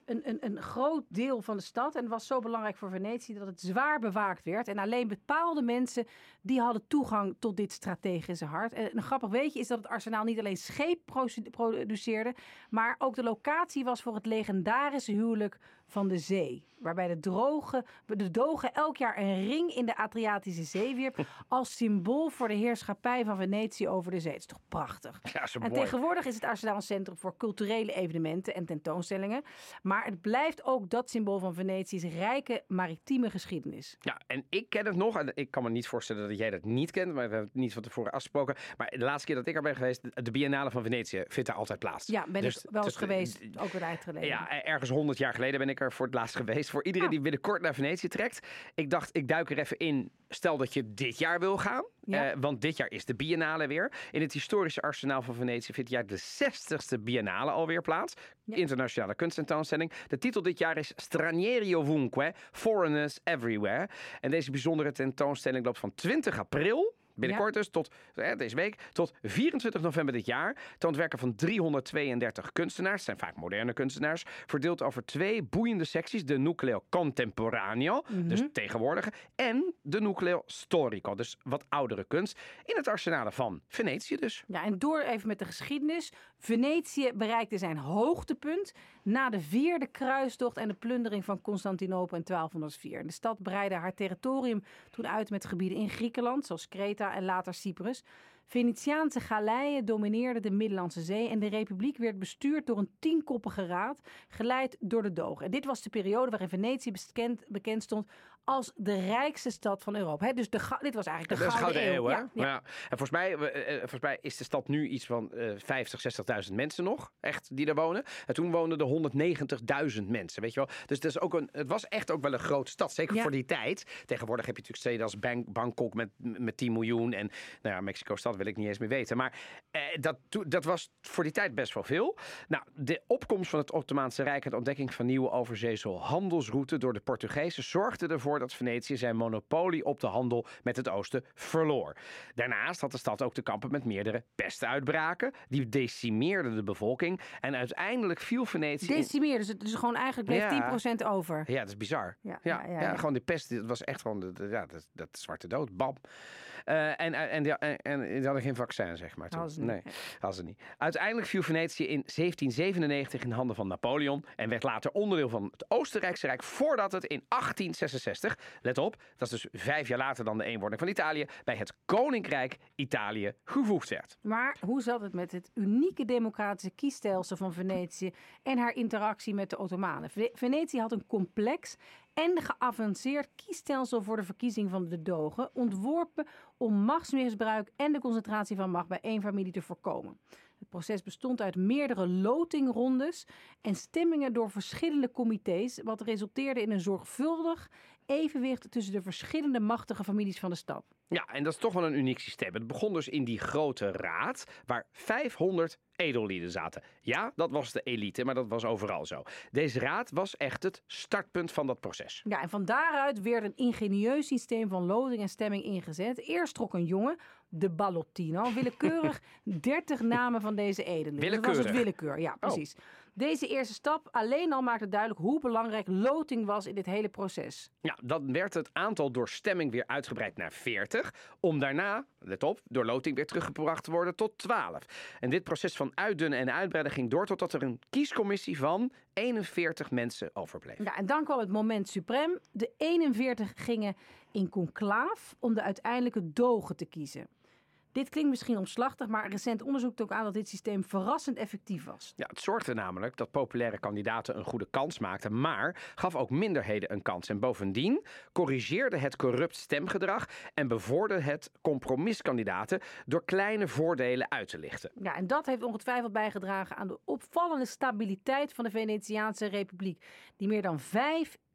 een, een, een groot deel van de stad. En het was zo belangrijk voor Venetië dat het zwaar bewaakt werd. En alleen bepaalde mensen die hadden toegang tot dit strategische hart. En een grappig weetje is dat het arsenaal niet alleen scheep produceerde, maar ook de locatie was voor het legendarische huwelijk van de zee. Waarbij de, droge, de doge elk jaar een ring in de Adriatische Zee wierp als symbool voor de heerschappij van Venetië over de zee. Het is toch prachtig. Ja, zo en mooi. tegenwoordig is het arsenaal een centrum voor culturele evenementen en tentoonstellingen. Maar het blijft ook dat symbool van Venetië's rijke maritieme geschiedenis. Ja, en ik ken het nog. En ik kan me niet voorstellen dat jij dat niet kent, maar we hebben het niet van tevoren afgesproken. Maar de laatste keer dat ik er ben geweest, de Biennale van Venetië vindt daar altijd plaats. Ja, ben Dus- ik wel eens dus- geweest. Ook een tijd geleden. Ja, ergens honderd jaar geleden ben ik er voor het laatst geweest. Voor iedereen Ah. die binnenkort naar Venetië trekt. Ik dacht, ik duik er even in. Stel dat je dit jaar wil gaan. Ja. Eh, want dit jaar is de Biennale weer. In het historische arsenaal van Venetië vindt jaar de zestigste Biennale alweer plaats. Ja. Internationale kunsttentoonstelling. De titel dit jaar is Stranieri ovunque, Foreigners Everywhere. En deze bijzondere tentoonstelling loopt van twintig april... Binnenkort dus, tot eh, deze week, tot vierentwintig november dit jaar, toont werken van driehonderdtweeëndertig kunstenaars, zijn vaak moderne kunstenaars, verdeeld over twee boeiende secties, de Nucleo Contemporaneo, Mhm. dus tegenwoordige, en de Nucleo Storico, dus wat oudere kunst, in het arsenale van Venetië dus. Ja, en door even met de geschiedenis. Venetië bereikte zijn hoogtepunt na de vierde kruistocht en de plundering van Constantinopel in twaalfhonderdvier. En de stad breidde haar territorium toen uit met gebieden in Griekenland, zoals Kreta en later Cyprus. Venetiaanse galeien domineerden de Middellandse Zee en de republiek werd bestuurd door een tienkoppige raad, geleid door de dogen. En dit was de periode waarin Venetië bekend, bekend stond als de rijkste stad van Europa. He, dus de, ga- dit was eigenlijk de Dat is Gouden, Gouden Eeuw, hè? Ja, ja. Ja. En volgens mij, eh, eh, volgens mij is de stad nu iets van eh vijftig, zestigduizend mensen nog, echt, die daar wonen. En toen woonden er honderdnegentigduizend mensen, weet je wel. Dus het, is ook een, het was echt ook wel een grote stad, zeker Ja. voor die tijd. Tegenwoordig heb je natuurlijk steden als Bang- Bangkok met, met tien miljoen. En nou ja, Mexico-stad wil ik niet eens meer weten. Maar eh, dat, to- dat was voor die tijd best wel veel. Nou, de opkomst van het Ottomaanse Rijk en de ontdekking van nieuwe overzeese handelsroutes door de Portugezen zorgde ervoor dat Venetië zijn monopolie op de handel met het oosten verloor. Daarnaast had de stad ook te kampen met meerdere pestuitbraken. Die decimeerden de bevolking. En uiteindelijk viel Venetië in... Decimeer, dus het is gewoon eigenlijk bleef Ja. tien procent over. Ja, dat is bizar. Ja, Ja, ja, ja, ja, ja. gewoon die pest, dat was echt gewoon de, de- ja, dat, dat zwarte dood, bam. Eh, en, en, die- en, en die hadden geen vaccin, zeg maar. Toen. Hadden ze niet. Nee, hadden ze niet. Uiteindelijk viel Venetië in zeventien zevenennegentig in handen van Napoleon en werd later onderdeel van het Oostenrijkse Rijk voordat het in achttien zesenzestig, let op, dat is dus vijf jaar later dan de eenwording van Italië, bij het Koninkrijk Italië gevoegd werd. Maar hoe zat het met het unieke democratische kiesstelsel van Venetië en haar interactie met de Ottomanen? Ve- Venetië had een complex en geavanceerd kiesstelsel voor de verkiezing van de dogen, ontworpen om machtsmisbruik en de concentratie van macht bij één familie te voorkomen. Het proces bestond uit meerdere lotingrondes en stemmingen door verschillende comité's, wat resulteerde in een zorgvuldig evenwicht tussen de verschillende machtige families van de stad. Ja, en dat is toch wel een uniek systeem. Het begon dus in die grote raad, waar vijfhonderd edellieden zaten. Ja, dat was de elite, maar dat was overal zo. Deze raad was echt het startpunt van dat proces. Ja, en van daaruit werd een ingenieus systeem van loting en stemming ingezet. Eerst trok een jongen, de ballottino, willekeurig dertig namen van deze edellieden. Dat was het Willekeurig? willekeur, ja, precies. Deze eerste stap alleen al maakte duidelijk hoe belangrijk loting was in dit hele proces. Ja, dan werd het aantal door stemming weer uitgebreid naar veertig, om daarna, let op, door loting weer teruggebracht te worden tot twaalf. En dit proces van uitdunnen en uitbreiden ging door totdat er een kiescommissie van eenenveertig mensen overbleef. Ja, en dan kwam het moment suprem. De eenenveertig gingen in conclaaf om de uiteindelijke dogen te kiezen. Dit klinkt misschien omslachtig, maar recent onderzoek toont aan dat dit systeem verrassend effectief was. Ja, het zorgde namelijk dat populaire kandidaten een goede kans maakten, maar gaf ook minderheden een kans. En bovendien corrigeerde het corrupt stemgedrag en bevorderde het compromiskandidaten door kleine voordelen uit te lichten. Ja, en dat heeft ongetwijfeld bijgedragen aan de opvallende stabiliteit van de Venetiaanse Republiek, die meer dan vijf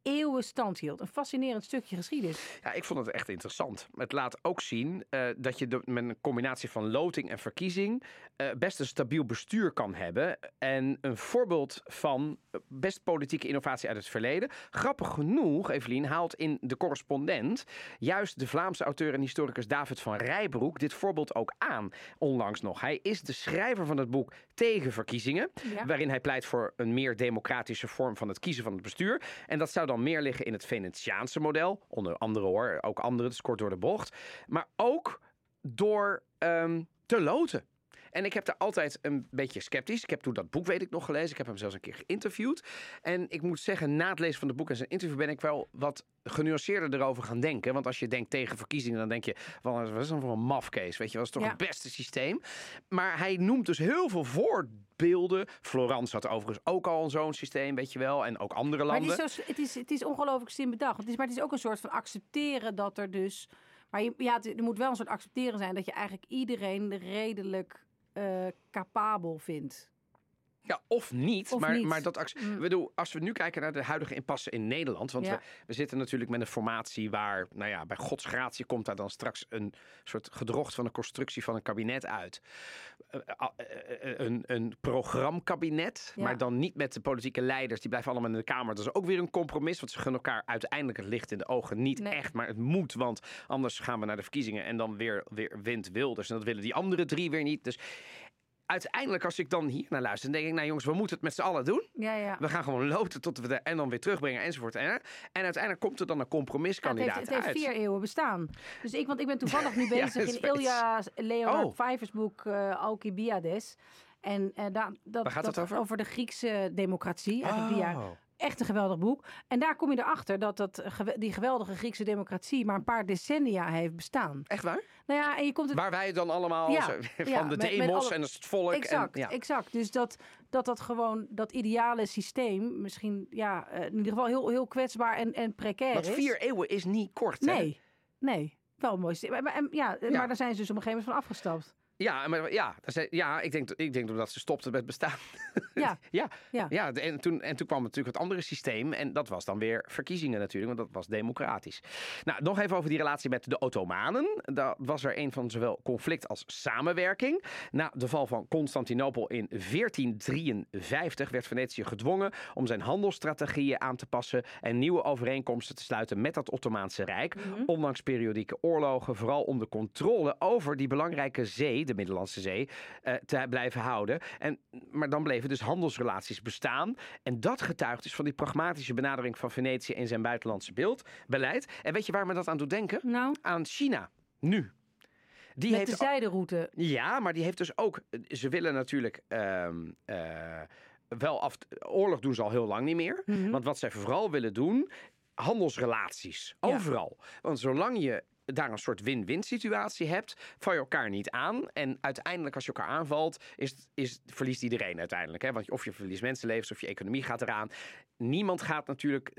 eeuwen stand hield. Een fascinerend stukje geschiedenis. Ja, ik vond het echt interessant. Het laat ook zien uh, dat je de, met een combinatie van loting en verkiezing uh, best een stabiel bestuur kan hebben. En een voorbeeld van best politieke innovatie uit het verleden. Grappig genoeg, Evelien, haalt in De Correspondent juist de Vlaamse auteur en historicus David van Rijbroek dit voorbeeld ook aan. Onlangs nog. Hij is de schrijver van het boek Tegen verkiezingen. Ja. Waarin hij pleit voor een meer democratische vorm van het kiezen van het bestuur. En dat zou dan meer liggen in het Venetiaanse model. Onder andere hoor, ook andere, het is kort door de bocht. Maar ook door um, te loten. En ik heb daar altijd een beetje sceptisch. Ik heb toen dat boek, weet ik nog, gelezen. Ik heb hem zelfs een keer geïnterviewd. En ik moet zeggen, na het lezen van het boek en zijn interview ben ik wel wat genuanceerder erover gaan denken. Want als je denkt tegen verkiezingen, dan denk je, wat is dan voor een mafkees? Weet je, dat is toch ja. het beste systeem? Maar hij noemt dus heel veel voorbeelden. Florence had overigens ook al zo'n systeem, weet je wel. En ook andere landen. Maar het is, zo, het is, het is ongelooflijk slim bedacht. Het is, maar het is ook een soort van accepteren dat er dus... Maar je, ja, er moet wel een soort accepteren zijn dat je eigenlijk iedereen redelijk uh, capabel vindt. Ja, of niet. Of maar, niet. maar dat acc- mm. bedoel, als we nu kijken naar de huidige impasse in Nederland. Want ja. we, we zitten natuurlijk met een formatie waar, nou ja, bij Gods gratie komt daar dan straks een soort gedrocht van een constructie van een kabinet uit. Uh, uh, uh, een, een programmkabinet, ja. maar dan niet met de politieke leiders. Die blijven allemaal in de Kamer. Dat is ook weer een compromis, want ze gunnen elkaar uiteindelijk het licht in de ogen. Niet nee. echt, maar het moet, want anders gaan we naar de verkiezingen en dan weer, weer wint Wilders. En dat willen die andere drie weer niet. Dus uiteindelijk, als ik dan hier naar luister, dan denk ik, nou jongens, we moeten het met z'n allen doen. Ja, ja. We gaan gewoon loten tot we er en dan weer terugbrengen enzovoort. En, en uiteindelijk komt er dan een compromiskandidaat uit. Ja, het heeft, het heeft vier eeuwen bestaan. Dus ik, want ik ben toevallig nu bezig ja, in Ilya Leonard oh. Pfeiffer's boek uh, Alcibiades. En uh, da, dat, Waar gaat dat het over? Over de Griekse democratie. Oh. Die jaar, echt een geweldig boek. En daar kom je erachter dat, dat die geweldige Griekse democratie maar een paar decennia heeft bestaan. Echt waar? Nou ja, en je komt het... Waar wij dan allemaal ja, zo, van ja, de met, demos met alle... en het volk. Exact, en, ja. exact. Dus dat, dat dat gewoon, dat ideale systeem misschien, ja, in ieder geval heel, heel kwetsbaar en, en precair Want is. vier eeuwen is niet kort, Nee, hè? nee. Wel een mooi systeem. Maar, ja, ja. maar daar zijn ze dus op een gegeven moment van afgestapt. Ja, maar ja, ja ik, denk, ik denk dat ze stopten met bestaan. Ja. ja, ja. ja en, toen, en toen kwam natuurlijk het andere systeem. En dat was dan weer verkiezingen natuurlijk, want dat was democratisch. Nou, nog even over die relatie met de Ottomanen. Daar was er een van zowel conflict als samenwerking. Na de val van Constantinopel in veertien drieënvijftig werd Venetië gedwongen om zijn handelsstrategieën aan te passen en nieuwe overeenkomsten te sluiten met dat Ottomaanse Rijk. Mm-hmm. Ondanks periodieke oorlogen, vooral om de controle over die belangrijke zee, de Middellandse Zee, uh, te blijven houden. En, maar dan bleven dus handelsrelaties bestaan. En dat getuigt dus van die pragmatische benadering van Venetië in zijn buitenlandse beeld, beleid. En weet je waar me dat aan doet denken? Nou? Aan China. Nu. Die Met heeft de zijderoute. Ja, maar die heeft dus ook... Ze willen natuurlijk... Uh, uh, wel af... Oorlog doen ze al heel lang niet meer. Mm-hmm. Want wat zij vooral willen doen... Handelsrelaties. Overal. Ja. Want zolang je daar een soort win-win situatie hebt, val je elkaar niet aan. En uiteindelijk, als je elkaar aanvalt, is, is, verliest iedereen uiteindelijk. Hè? Want of je verliest mensenlevens of je economie gaat eraan. Niemand gaat natuurlijk...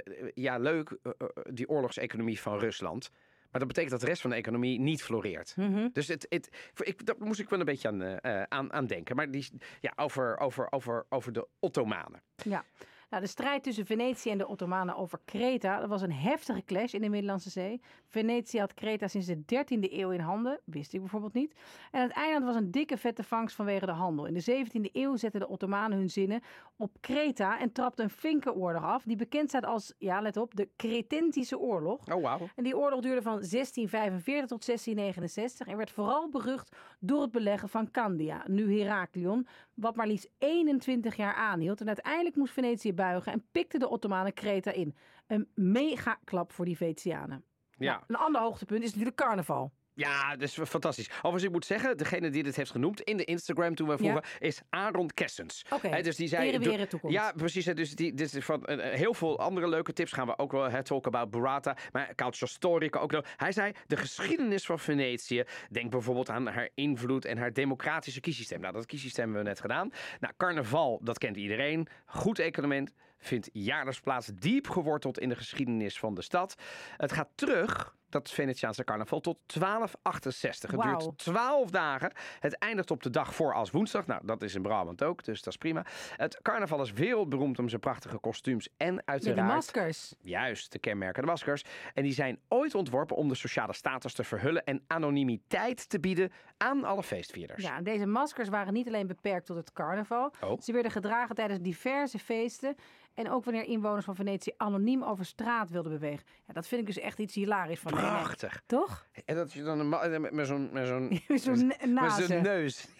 Ja, leuk, die oorlogseconomie van Rusland. Maar dat betekent dat de rest van de economie niet floreert. Mm-hmm. Dus het, het, ik, daar moest ik wel een beetje aan, uh, aan, aan denken. Maar die, ja, over, over, over, over de Ottomanen. Ja. Nou, de strijd tussen Venetië en de Ottomanen over Kreta, dat was een heftige clash in de Middellandse Zee. Venetië had Kreta sinds de dertiende eeuw in handen, wist ik bijvoorbeeld niet. En het eiland was een dikke vette vangst vanwege de handel. In de zeventiende eeuw zetten de Ottomanen hun zinnen op Kreta en trapten een flinke oorlog af, die bekend staat als, ja let op, de Cretentische Oorlog. Oh, wow. En die oorlog duurde van zestien vijfenveertig tot zestien negenenzestig en werd vooral berucht door het beleggen van Candia, nu Heraklion, wat maar liefst eenentwintig jaar aanhield. En uiteindelijk moest Venetië buigen en pikte de Ottomanen Kreta in. Een mega klap voor die Venetianen. Ja. Nou, een ander hoogtepunt is natuurlijk carnaval. Ja, dat is fantastisch. Overigens, ik moet zeggen, degene die dit heeft genoemd in de Instagram toen we vroegen, ja. is Aaron Kessens. Oké, okay. Dus die zei, weer in toekomst. Ja, precies. Dus die, dus van uh, heel veel andere leuke tips gaan we ook wel uh, talk about burrata, maar calcio storico ook nog. Hij zei, de geschiedenis van Venetië, denk bijvoorbeeld aan haar invloed en haar democratische kiessysteem. Nou, dat kiessysteem hebben we net gedaan. Nou, carnaval, dat kent iedereen. Goed economie. Vindt jaarlijks plaats, diep geworteld in de geschiedenis van de stad. Het gaat terug dat Venetiaanse carnaval, tot twaalf achtenzestig. Het Wauw. duurt twaalf dagen. Het eindigt op de dag voor als woensdag. Nou, dat is in Brabant ook, dus dat is prima. Het carnaval is wereldberoemd om zijn prachtige kostuums en Ja, uiteraard... de maskers. Juist, de kenmerkende maskers. En die zijn ooit ontworpen om de sociale status te verhullen en anonimiteit te bieden aan alle feestvierders. Ja, en deze maskers waren niet alleen beperkt tot het carnaval. Oh. Ze werden gedragen tijdens diverse feesten. En ook wanneer inwoners van Venetië anoniem over straat wilden bewegen. Ja, dat vind ik dus echt iets hilarisch van. Prachtig. Toch? En dat je dan een ma- met zo'n met zo'n Met zo'n ne- met nazen. zo'n neus.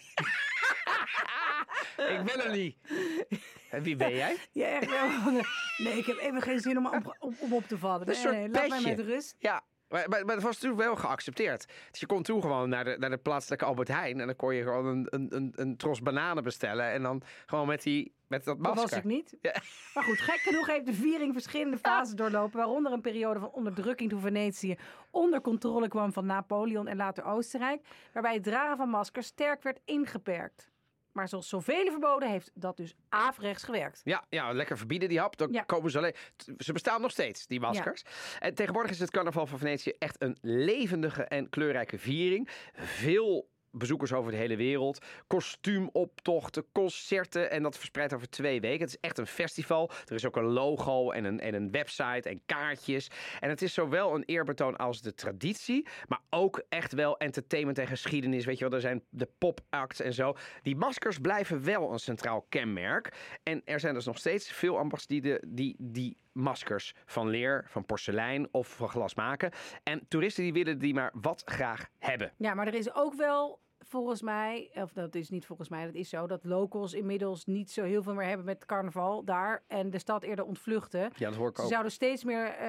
Ik wil er niet. En wie ben jij? Ja, echt wel. Nee, ik heb even geen zin om op, om, om op te vallen. Een Nee, soort nee, laat mij petje. met rust. Ja, maar, maar, maar dat was natuurlijk wel geaccepteerd. Dus je kon toen gewoon naar de, naar de plaatselijke Albert Heijn en dan kon je gewoon een, een, een, een tros bananen bestellen en dan gewoon met, die, met dat Dat masker. was ik niet. Ja. Maar goed, gek genoeg heeft de viering verschillende fases doorlopen. Waaronder een periode van onderdrukking toen Venetië onder controle kwam van Napoleon en later Oostenrijk. Waarbij het dragen van maskers sterk werd ingeperkt. Maar zoals zoveel verboden heeft dat dus averechts gewerkt. Ja, ja, lekker verbieden die hap. Dan Ja. komen ze alleen. t- Ze bestaan nog steeds, die maskers. En tegenwoordig is het carnaval van Venetië echt een levendige en kleurrijke viering. Veel bezoekers over de hele wereld. Kostuumoptochten, concerten. En dat verspreidt over twee weken. Het is echt een festival. Er is ook een logo en een, en een website en kaartjes. En het is zowel een eerbetoon als de traditie. Maar ook echt wel entertainment en geschiedenis. Weet je wel, er zijn de pop-acts en zo. Die maskers blijven wel een centraal kenmerk. En er zijn dus nog steeds veel ambachts die de, die, die maskers van leer, van porselein of van glas maken. En toeristen die willen die maar wat graag hebben. Ja, maar er is ook wel volgens mij, of dat is niet volgens mij, dat is zo, dat locals inmiddels niet zo heel veel meer hebben met carnaval daar en de stad eerder ontvluchten. Ja, dat hoor ik Ze ook. zouden steeds meer eh,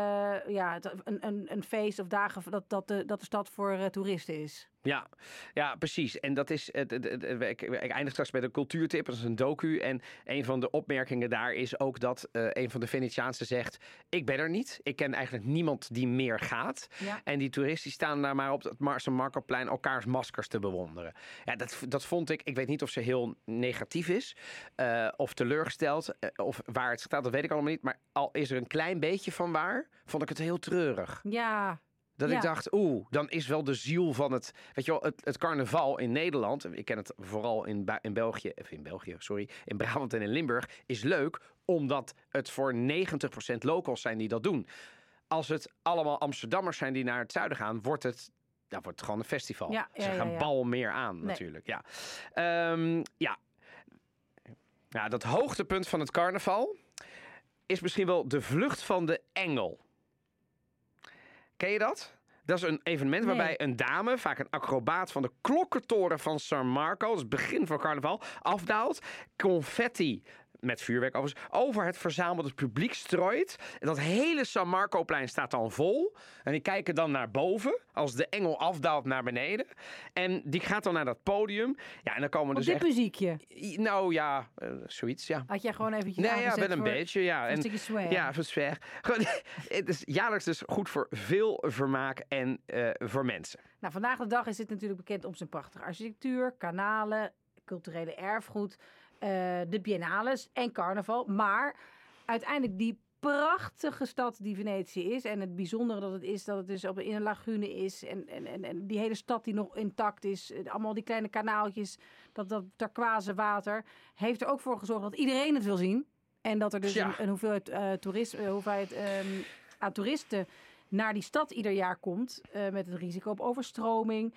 ja, het- een, een, een feest of dagen dat, dat, de, dat de stad voor eh, toeristen is. Ja, ja, precies. En dat is. Het, het, het- het- ik, ik eindig straks bij de cultuurtip. Dat is een docu. En een van de opmerkingen daar is ook dat uh, een van de Venetiaanse zegt: ik ben er niet. Ik ken eigenlijk niemand die meer gaat. Ja. En die toeristen die staan daar maar op het Mar- San Marcoplein elkaars maskers te bewonderen. Ja, dat, dat vond ik. Ik weet niet of ze heel negatief is uh, of teleurgesteld. Uh, of waar het staat, dat weet ik allemaal niet. Maar al is er een klein beetje van waar, vond ik het heel treurig. Ja, Dat Ja. ik dacht, oeh, dan is wel de ziel van het... Weet je wel, het, het carnaval in Nederland... Ik ken het vooral in, Ba- in België... Of in België, sorry. In Brabant en in Limburg... is leuk omdat het voor negentig procent locals zijn die dat doen. Als het allemaal Amsterdammers zijn die naar het zuiden gaan... wordt het... Dan wordt het gewoon een festival. Ja, ja, Ze ja, gaan ja. bal meer aan, Nee. natuurlijk. Ja. Ehm, ja. ja, dat hoogtepunt van het carnaval... is misschien wel de vlucht van de engel. Ken je dat? Dat is een evenement Nee. waarbij een dame, vaak een acrobaat van de klokkentoren van San Marco, dat is het begin van carnaval, afdaalt, confetti met vuurwerk overigens, over het verzamelde publiek strooit. En dat hele San Marcoplein staat dan vol. En die kijken dan naar boven, als de engel afdaalt naar beneden. En die gaat dan naar dat podium. Ja, en dan komen op dus dit echt... muziekje Nou ja, uh, zoiets, ja. had jij gewoon eventjes Nee, ja, aangezet wel een voor- beetje, ja. voor een En, stukje swag. ja, voor sfeer. Gewoon, het is jaarlijks dus goed voor veel vermaak en uh, voor mensen. Nou, vandaag de dag is dit natuurlijk bekend om zijn prachtige architectuur, kanalen, culturele erfgoed, eh, de biennales en carnaval. Maar uiteindelijk die prachtige stad die Venetië is en het bijzondere dat het is dat het dus op, in een lagune is en, en, en, en die hele stad die nog intact is, eh, allemaal die kleine kanaaltjes, dat, dat turquoise water, heeft er ook voor gezorgd dat iedereen het wil zien. En dat er dus Ja. een, een hoeveelheid, uh, toerist, uh, hoeveelheid um, aan toeristen naar die stad ieder jaar komt. Uh, met het risico op overstroming.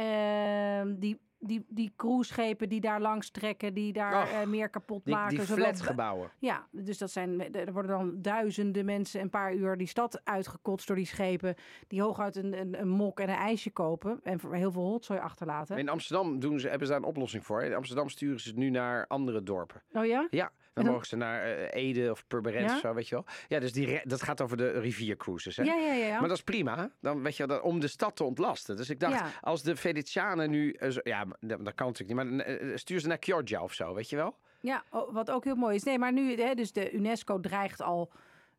Uh, die, die, die cruiseschepen die daar langs trekken, die daar Och, uh, meer kapot Die, maken. die zowel- flatgebouwen. Ja, dus dat zijn, er worden dan duizenden mensen een paar uur die stad uitgekotst door die schepen. Die hooguit een, een, een mok en een ijsje kopen. En voor heel veel rotzooi achterlaten. In Amsterdam doen ze, hebben ze daar een oplossing voor. In Amsterdam sturen ze het nu naar andere dorpen. Oh ja? Ja, dan, dan- mogen ze naar uh, Ede of Purmerend Ja? of zo, weet je wel. Ja, dus die, re- dat gaat over de riviercruises, hè? Ja, ja, ja. ja. Maar dat is prima. Dan weet je wel, om de stad te ontlasten. Dus ik dacht, Ja. als de Venetianen nu... uh, zo- ja, maar dat, dat kan natuurlijk niet. Maar uh, stuur ze naar Chioggia of zo, weet je wel? Ja, oh, wat ook heel mooi is. Nee, maar nu, hè, dus de UNESCO dreigt al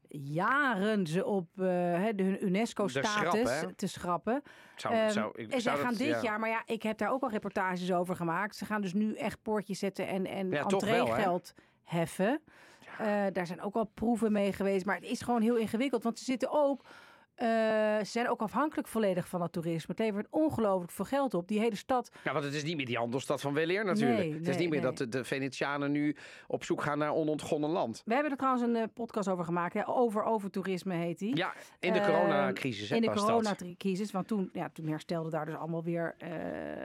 jaren ze op uh, hè, de, hun UNESCO-status schrappen, hè? te schrappen. Zou, Ehm, zou, ik, en zij zou gaan dat- dit ja. jaar, maar ja, ik heb daar ook al reportages over gemaakt. Ze gaan dus nu echt poortjes zetten en, en Ja, toch wel, hè? entreegeld heffen. Uh, daar zijn ook al proeven mee geweest, maar het is gewoon heel ingewikkeld. Want ze zitten ook Uh, ze zijn ook afhankelijk volledig van het toerisme. Het levert ongelooflijk veel geld op. Die hele stad... Ja, want het is niet meer die handelsstad van weleer natuurlijk. Nee, het is nee, niet meer nee. dat de, de Venetianen nu op zoek gaan naar onontgonnen land. We hebben er trouwens een uh, podcast over gemaakt. Hè? Over overtoerisme heet die. Ja, in de uh, coronacrisis. Hè, in de coronacrisis. Want toen, ja, toen herstelde daar dus allemaal weer, uh,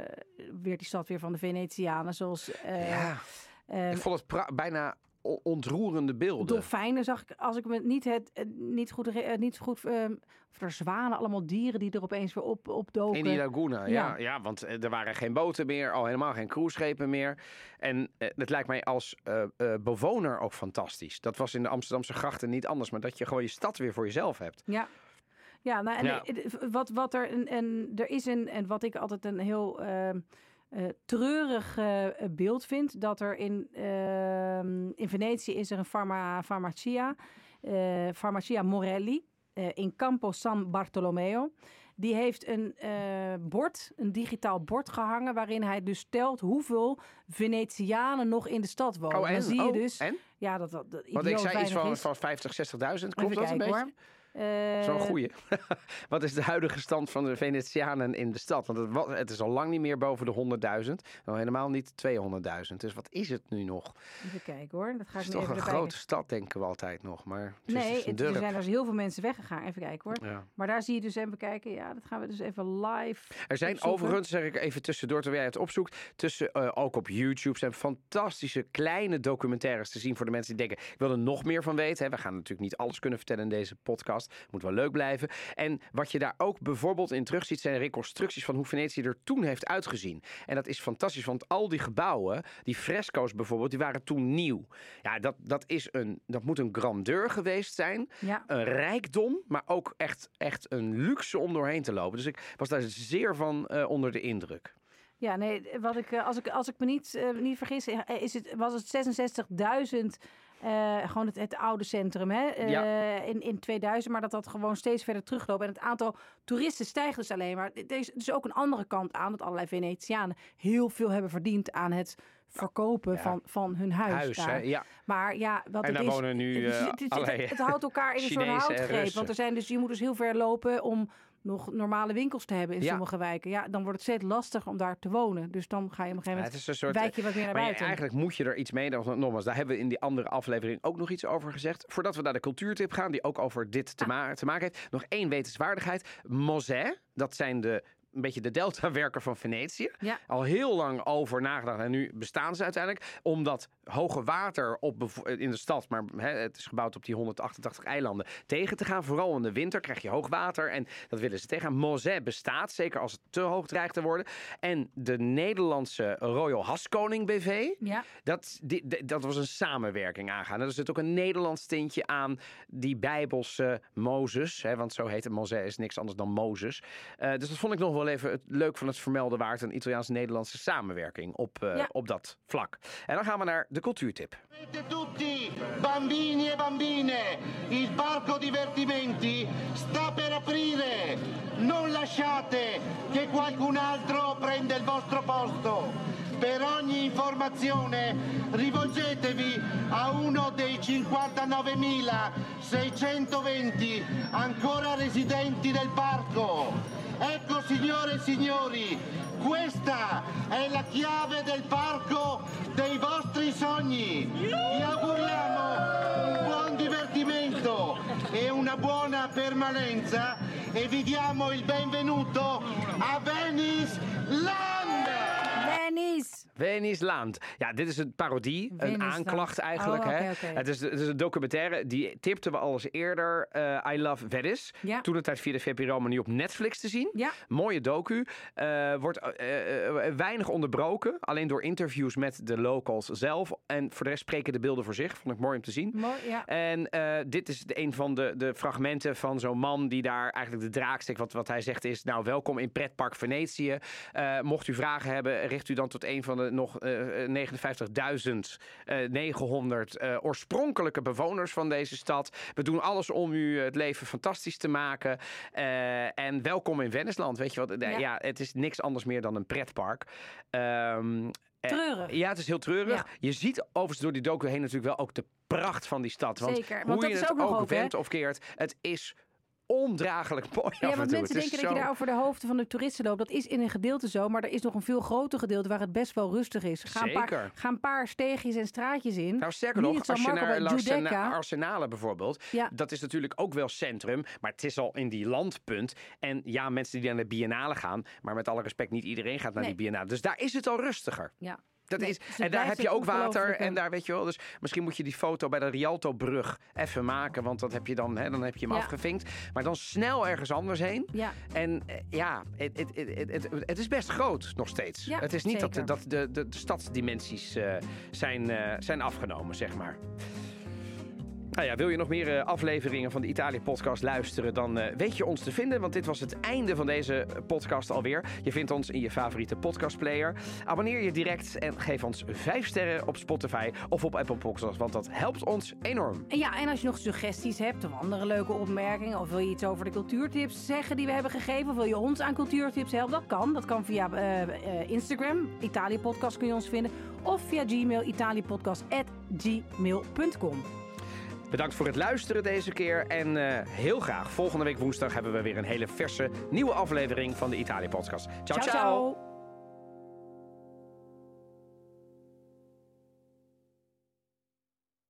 weer die stad weer van de Venetianen. Zoals... Uh, ja, uh, ik vond het pra- bijna... ontroerende beelden. Dolfijnen zag ik, als ik me niet, het, niet goed... Niet goed um, of er zwanen, allemaal dieren die er opeens weer op, opdoken. In die laguna, ja. ja. ja. Want er waren geen boten meer, al helemaal geen cruiseschepen meer. En uh, dat lijkt mij als uh, uh, bewoner ook fantastisch. Dat was in de Amsterdamse grachten niet anders, maar dat je gewoon je stad weer voor jezelf hebt. Ja. Ja, nou, en ja. Wat, wat er... En, en er is een... En wat ik altijd een heel... Uh, Uh, treurig uh, beeld vind, dat er in, uh, in Venetië is er een farma, farmacia, uh, farmacia Morelli, uh, in Campo San Bartolomeo. Die heeft een uh, bord, een digitaal bord gehangen, waarin hij dus telt hoeveel Venetianen nog in de stad wonen. Oh, en? Dan zie je oh, dus... En? Ja, dat, dat, dat Want ik zei iets van, is. van vijftig, zestigduizend. Klopt Even dat kijken, een beetje? Hoor. Uh, Zo'n goeie. Wat is de huidige stand van de Venetianen in de stad? Want het, was, het is al lang niet meer boven de honderdduizend. Nou, helemaal niet tweehonderdduizend. Dus wat is het nu nog? Even kijken hoor. Dat ga ik het is nu toch even een erbij. grote stad, denken we altijd nog. Maar het nee, is het, er zijn dus heel veel mensen weggegaan. Even kijken hoor. Ja. Maar daar zie je dus even kijken. Ja, dat gaan we dus even live Er zijn opzoeken. overigens, zeg ik even tussendoor terwijl jij het opzoekt, tussen, uh, ook op YouTube zijn fantastische kleine documentaires te zien voor de mensen die denken, ik wil er nog meer van weten. Hè. We gaan natuurlijk niet alles kunnen vertellen in deze podcast. Moet wel leuk blijven. En wat je daar ook bijvoorbeeld in terugziet zijn reconstructies van hoe Venetië er toen heeft uitgezien. En dat is fantastisch, want al die gebouwen, die fresco's bijvoorbeeld, die waren toen nieuw. Ja, dat, dat, is een, dat moet een grandeur geweest zijn. Ja. Een rijkdom, maar ook echt, echt een luxe om doorheen te lopen. Dus ik was daar zeer van uh, onder de indruk. Ja, nee, wat ik, als ik, als ik me niet, uh, niet vergis, is het, was het zesenzestigduizend... Uh, gewoon het, het oude centrum hè? Uh, ja. in, in tweeduizend, maar dat dat gewoon steeds verder terugloopt. En het aantal toeristen stijgt dus alleen maar. Er is dus ook een andere kant aan, dat allerlei Venetianen heel veel hebben verdiend aan het verkopen ja. van, van hun huis. huis daar. Hè? Ja. Maar ja, wat en het daar is, wonen nu uh, het, het, allerlei het, het houdt elkaar in een soort houtgreep. Want er zijn dus, je moet dus heel ver lopen om nog normale winkels te hebben in ja. sommige wijken. Ja, dan wordt het steeds lastiger om daar te wonen. Dus dan ga je op een gegeven moment ja, het is een soort, wijk je wat meer naar maar buiten. Ja, eigenlijk moet je er iets mee. Nogmaals, daar hebben we in die andere aflevering ook nog iets over gezegd. Voordat we naar de cultuurtip gaan, die ook over dit te, ah. ma- te maken heeft. Nog één wetenswaardigheid. Mosè, dat zijn de... een beetje de deltawerken van Venetië. Ja. Al heel lang over nagedacht. En nu bestaan ze uiteindelijk. Omdat hoge water op bevo- in de stad, maar hè, het is gebouwd op die honderdachtentachtig eilanden, tegen te gaan. Vooral in de winter krijg je hoog water. En dat willen ze tegen. Mosè bestaat, zeker als het te hoog dreigt te worden. En de Nederlandse Royal Haskoning B V, ja. dat, die, die, dat was een samenwerking aangaan. Er zit ook een Nederlands tintje aan die Bijbelse Mozes. Hè, want zo heet het. Mosè is niks anders dan Mozes. Uh, dus dat vond ik nog wel even het leuk van het vermelden waard. Een Italiaans-Nederlandse samenwerking op, uh, ja. op dat vlak. En dan gaan we naar de cultuurtip. Tutti, bambini e bambine, il parco divertimenti sta per aprire. Non lasciate che qualcun altro prenda il vostro posto. Per ogni informazione rivolgetevi a uno dei cinquantanovemilaseicentoventi ancora residenti del parco. Ecco, signore e signori, questa è la chiave del parco dei vostri sogni. Vi auguriamo un buon divertimento e una buona permanenza e vi diamo il benvenuto a Venice Land! Venice! Venice Land. Ja, dit is een parodie, Venice een aanklacht Land. eigenlijk. Oh, hè? okay, okay. Het, is, het is een documentaire, die tipten we al eens eerder. Uh, I Love Venice. Ja. Toen de tijd via de V P R O, maar nu op Netflix te zien. Ja. Mooie docu. Uh, wordt uh, uh, weinig onderbroken. Alleen door interviews met de locals zelf. En voor de rest spreken de beelden voor zich. Vond ik mooi om te zien. Mooi, ja. En uh, dit is de, een van de, de fragmenten van zo'n man die daar eigenlijk de draak steekt. Wat, wat hij zegt is, nou, welkom in Pretpark Venetië. Uh, mocht u vragen hebben, richt u dan tot een van de nog uh, negenenvijftigduizend negenhonderd uh, oorspronkelijke bewoners van deze stad. We doen alles om u het leven fantastisch te maken. Uh, en welkom in Vennesland. Weet je wat? Ja. ja, het is niks anders meer dan een pretpark. Um, Treurig. Ja, het is heel treurig. Ja. Je ziet overigens door die docu heen natuurlijk wel ook de pracht van die stad. Want Zeker. hoe Want dat je is het ook nog ook over, wendt hè? of keert, het is ondraaglijk mooi af Ja, en want toe. mensen Het is denken dat je zo- daar over de hoofden van de toeristen loopt. Dat is in een gedeelte zo, maar er is nog een veel groter gedeelte waar het best wel rustig is. Ga een paar, Zeker. ga een paar steegjes en straatjes in. Nou, sterker Niet nog, in San als je Marco naar bij Larsena- Giudecca. Arsenale bijvoorbeeld, Ja. dat is natuurlijk ook wel centrum, maar het is al in die landpunt. En ja, mensen die naar de Biennale gaan, maar met alle respect, niet iedereen gaat naar Nee. die Biennale. Dus daar is het al rustiger. Ja. Dat Nee, is, dus het en daar blijft heb je het ook water ongelooflijke. en daar weet je wel. Dus misschien moet je die foto bij de Rialto-brug even maken, want dat heb je dan, hè, dan heb je hem Ja. afgevinkt. Maar dan snel ergens anders heen. Ja. En eh, ja, het, het, het, het, het is best groot nog steeds. Ja, het is niet dat, de, zeker. dat de, de, de stadsdimensies eh, zijn, eh, zijn afgenomen, zeg maar. Nou ja, wil je nog meer uh, afleveringen van de Italië-podcast luisteren, dan uh, weet je ons te vinden. Want dit was het einde van deze podcast alweer. Je vindt ons in je favoriete podcastplayer. Abonneer je direct en geef ons vijf sterren op Spotify of op Apple Podcasts, want dat helpt ons enorm. En ja, en als je nog suggesties hebt of andere leuke opmerkingen, of wil je iets over de cultuurtips zeggen die we hebben gegeven, of wil je ons aan cultuurtips helpen, dat kan. Dat kan via uh, uh, Instagram, Italië-podcast kun je ons vinden, of via Gmail, italiëpodcast at gmail punt com. Bedankt voor het luisteren deze keer. En uh, heel graag volgende week woensdag hebben we weer een hele verse nieuwe aflevering van de Italië-podcast. Ciao, ciao. Ciao, ciao.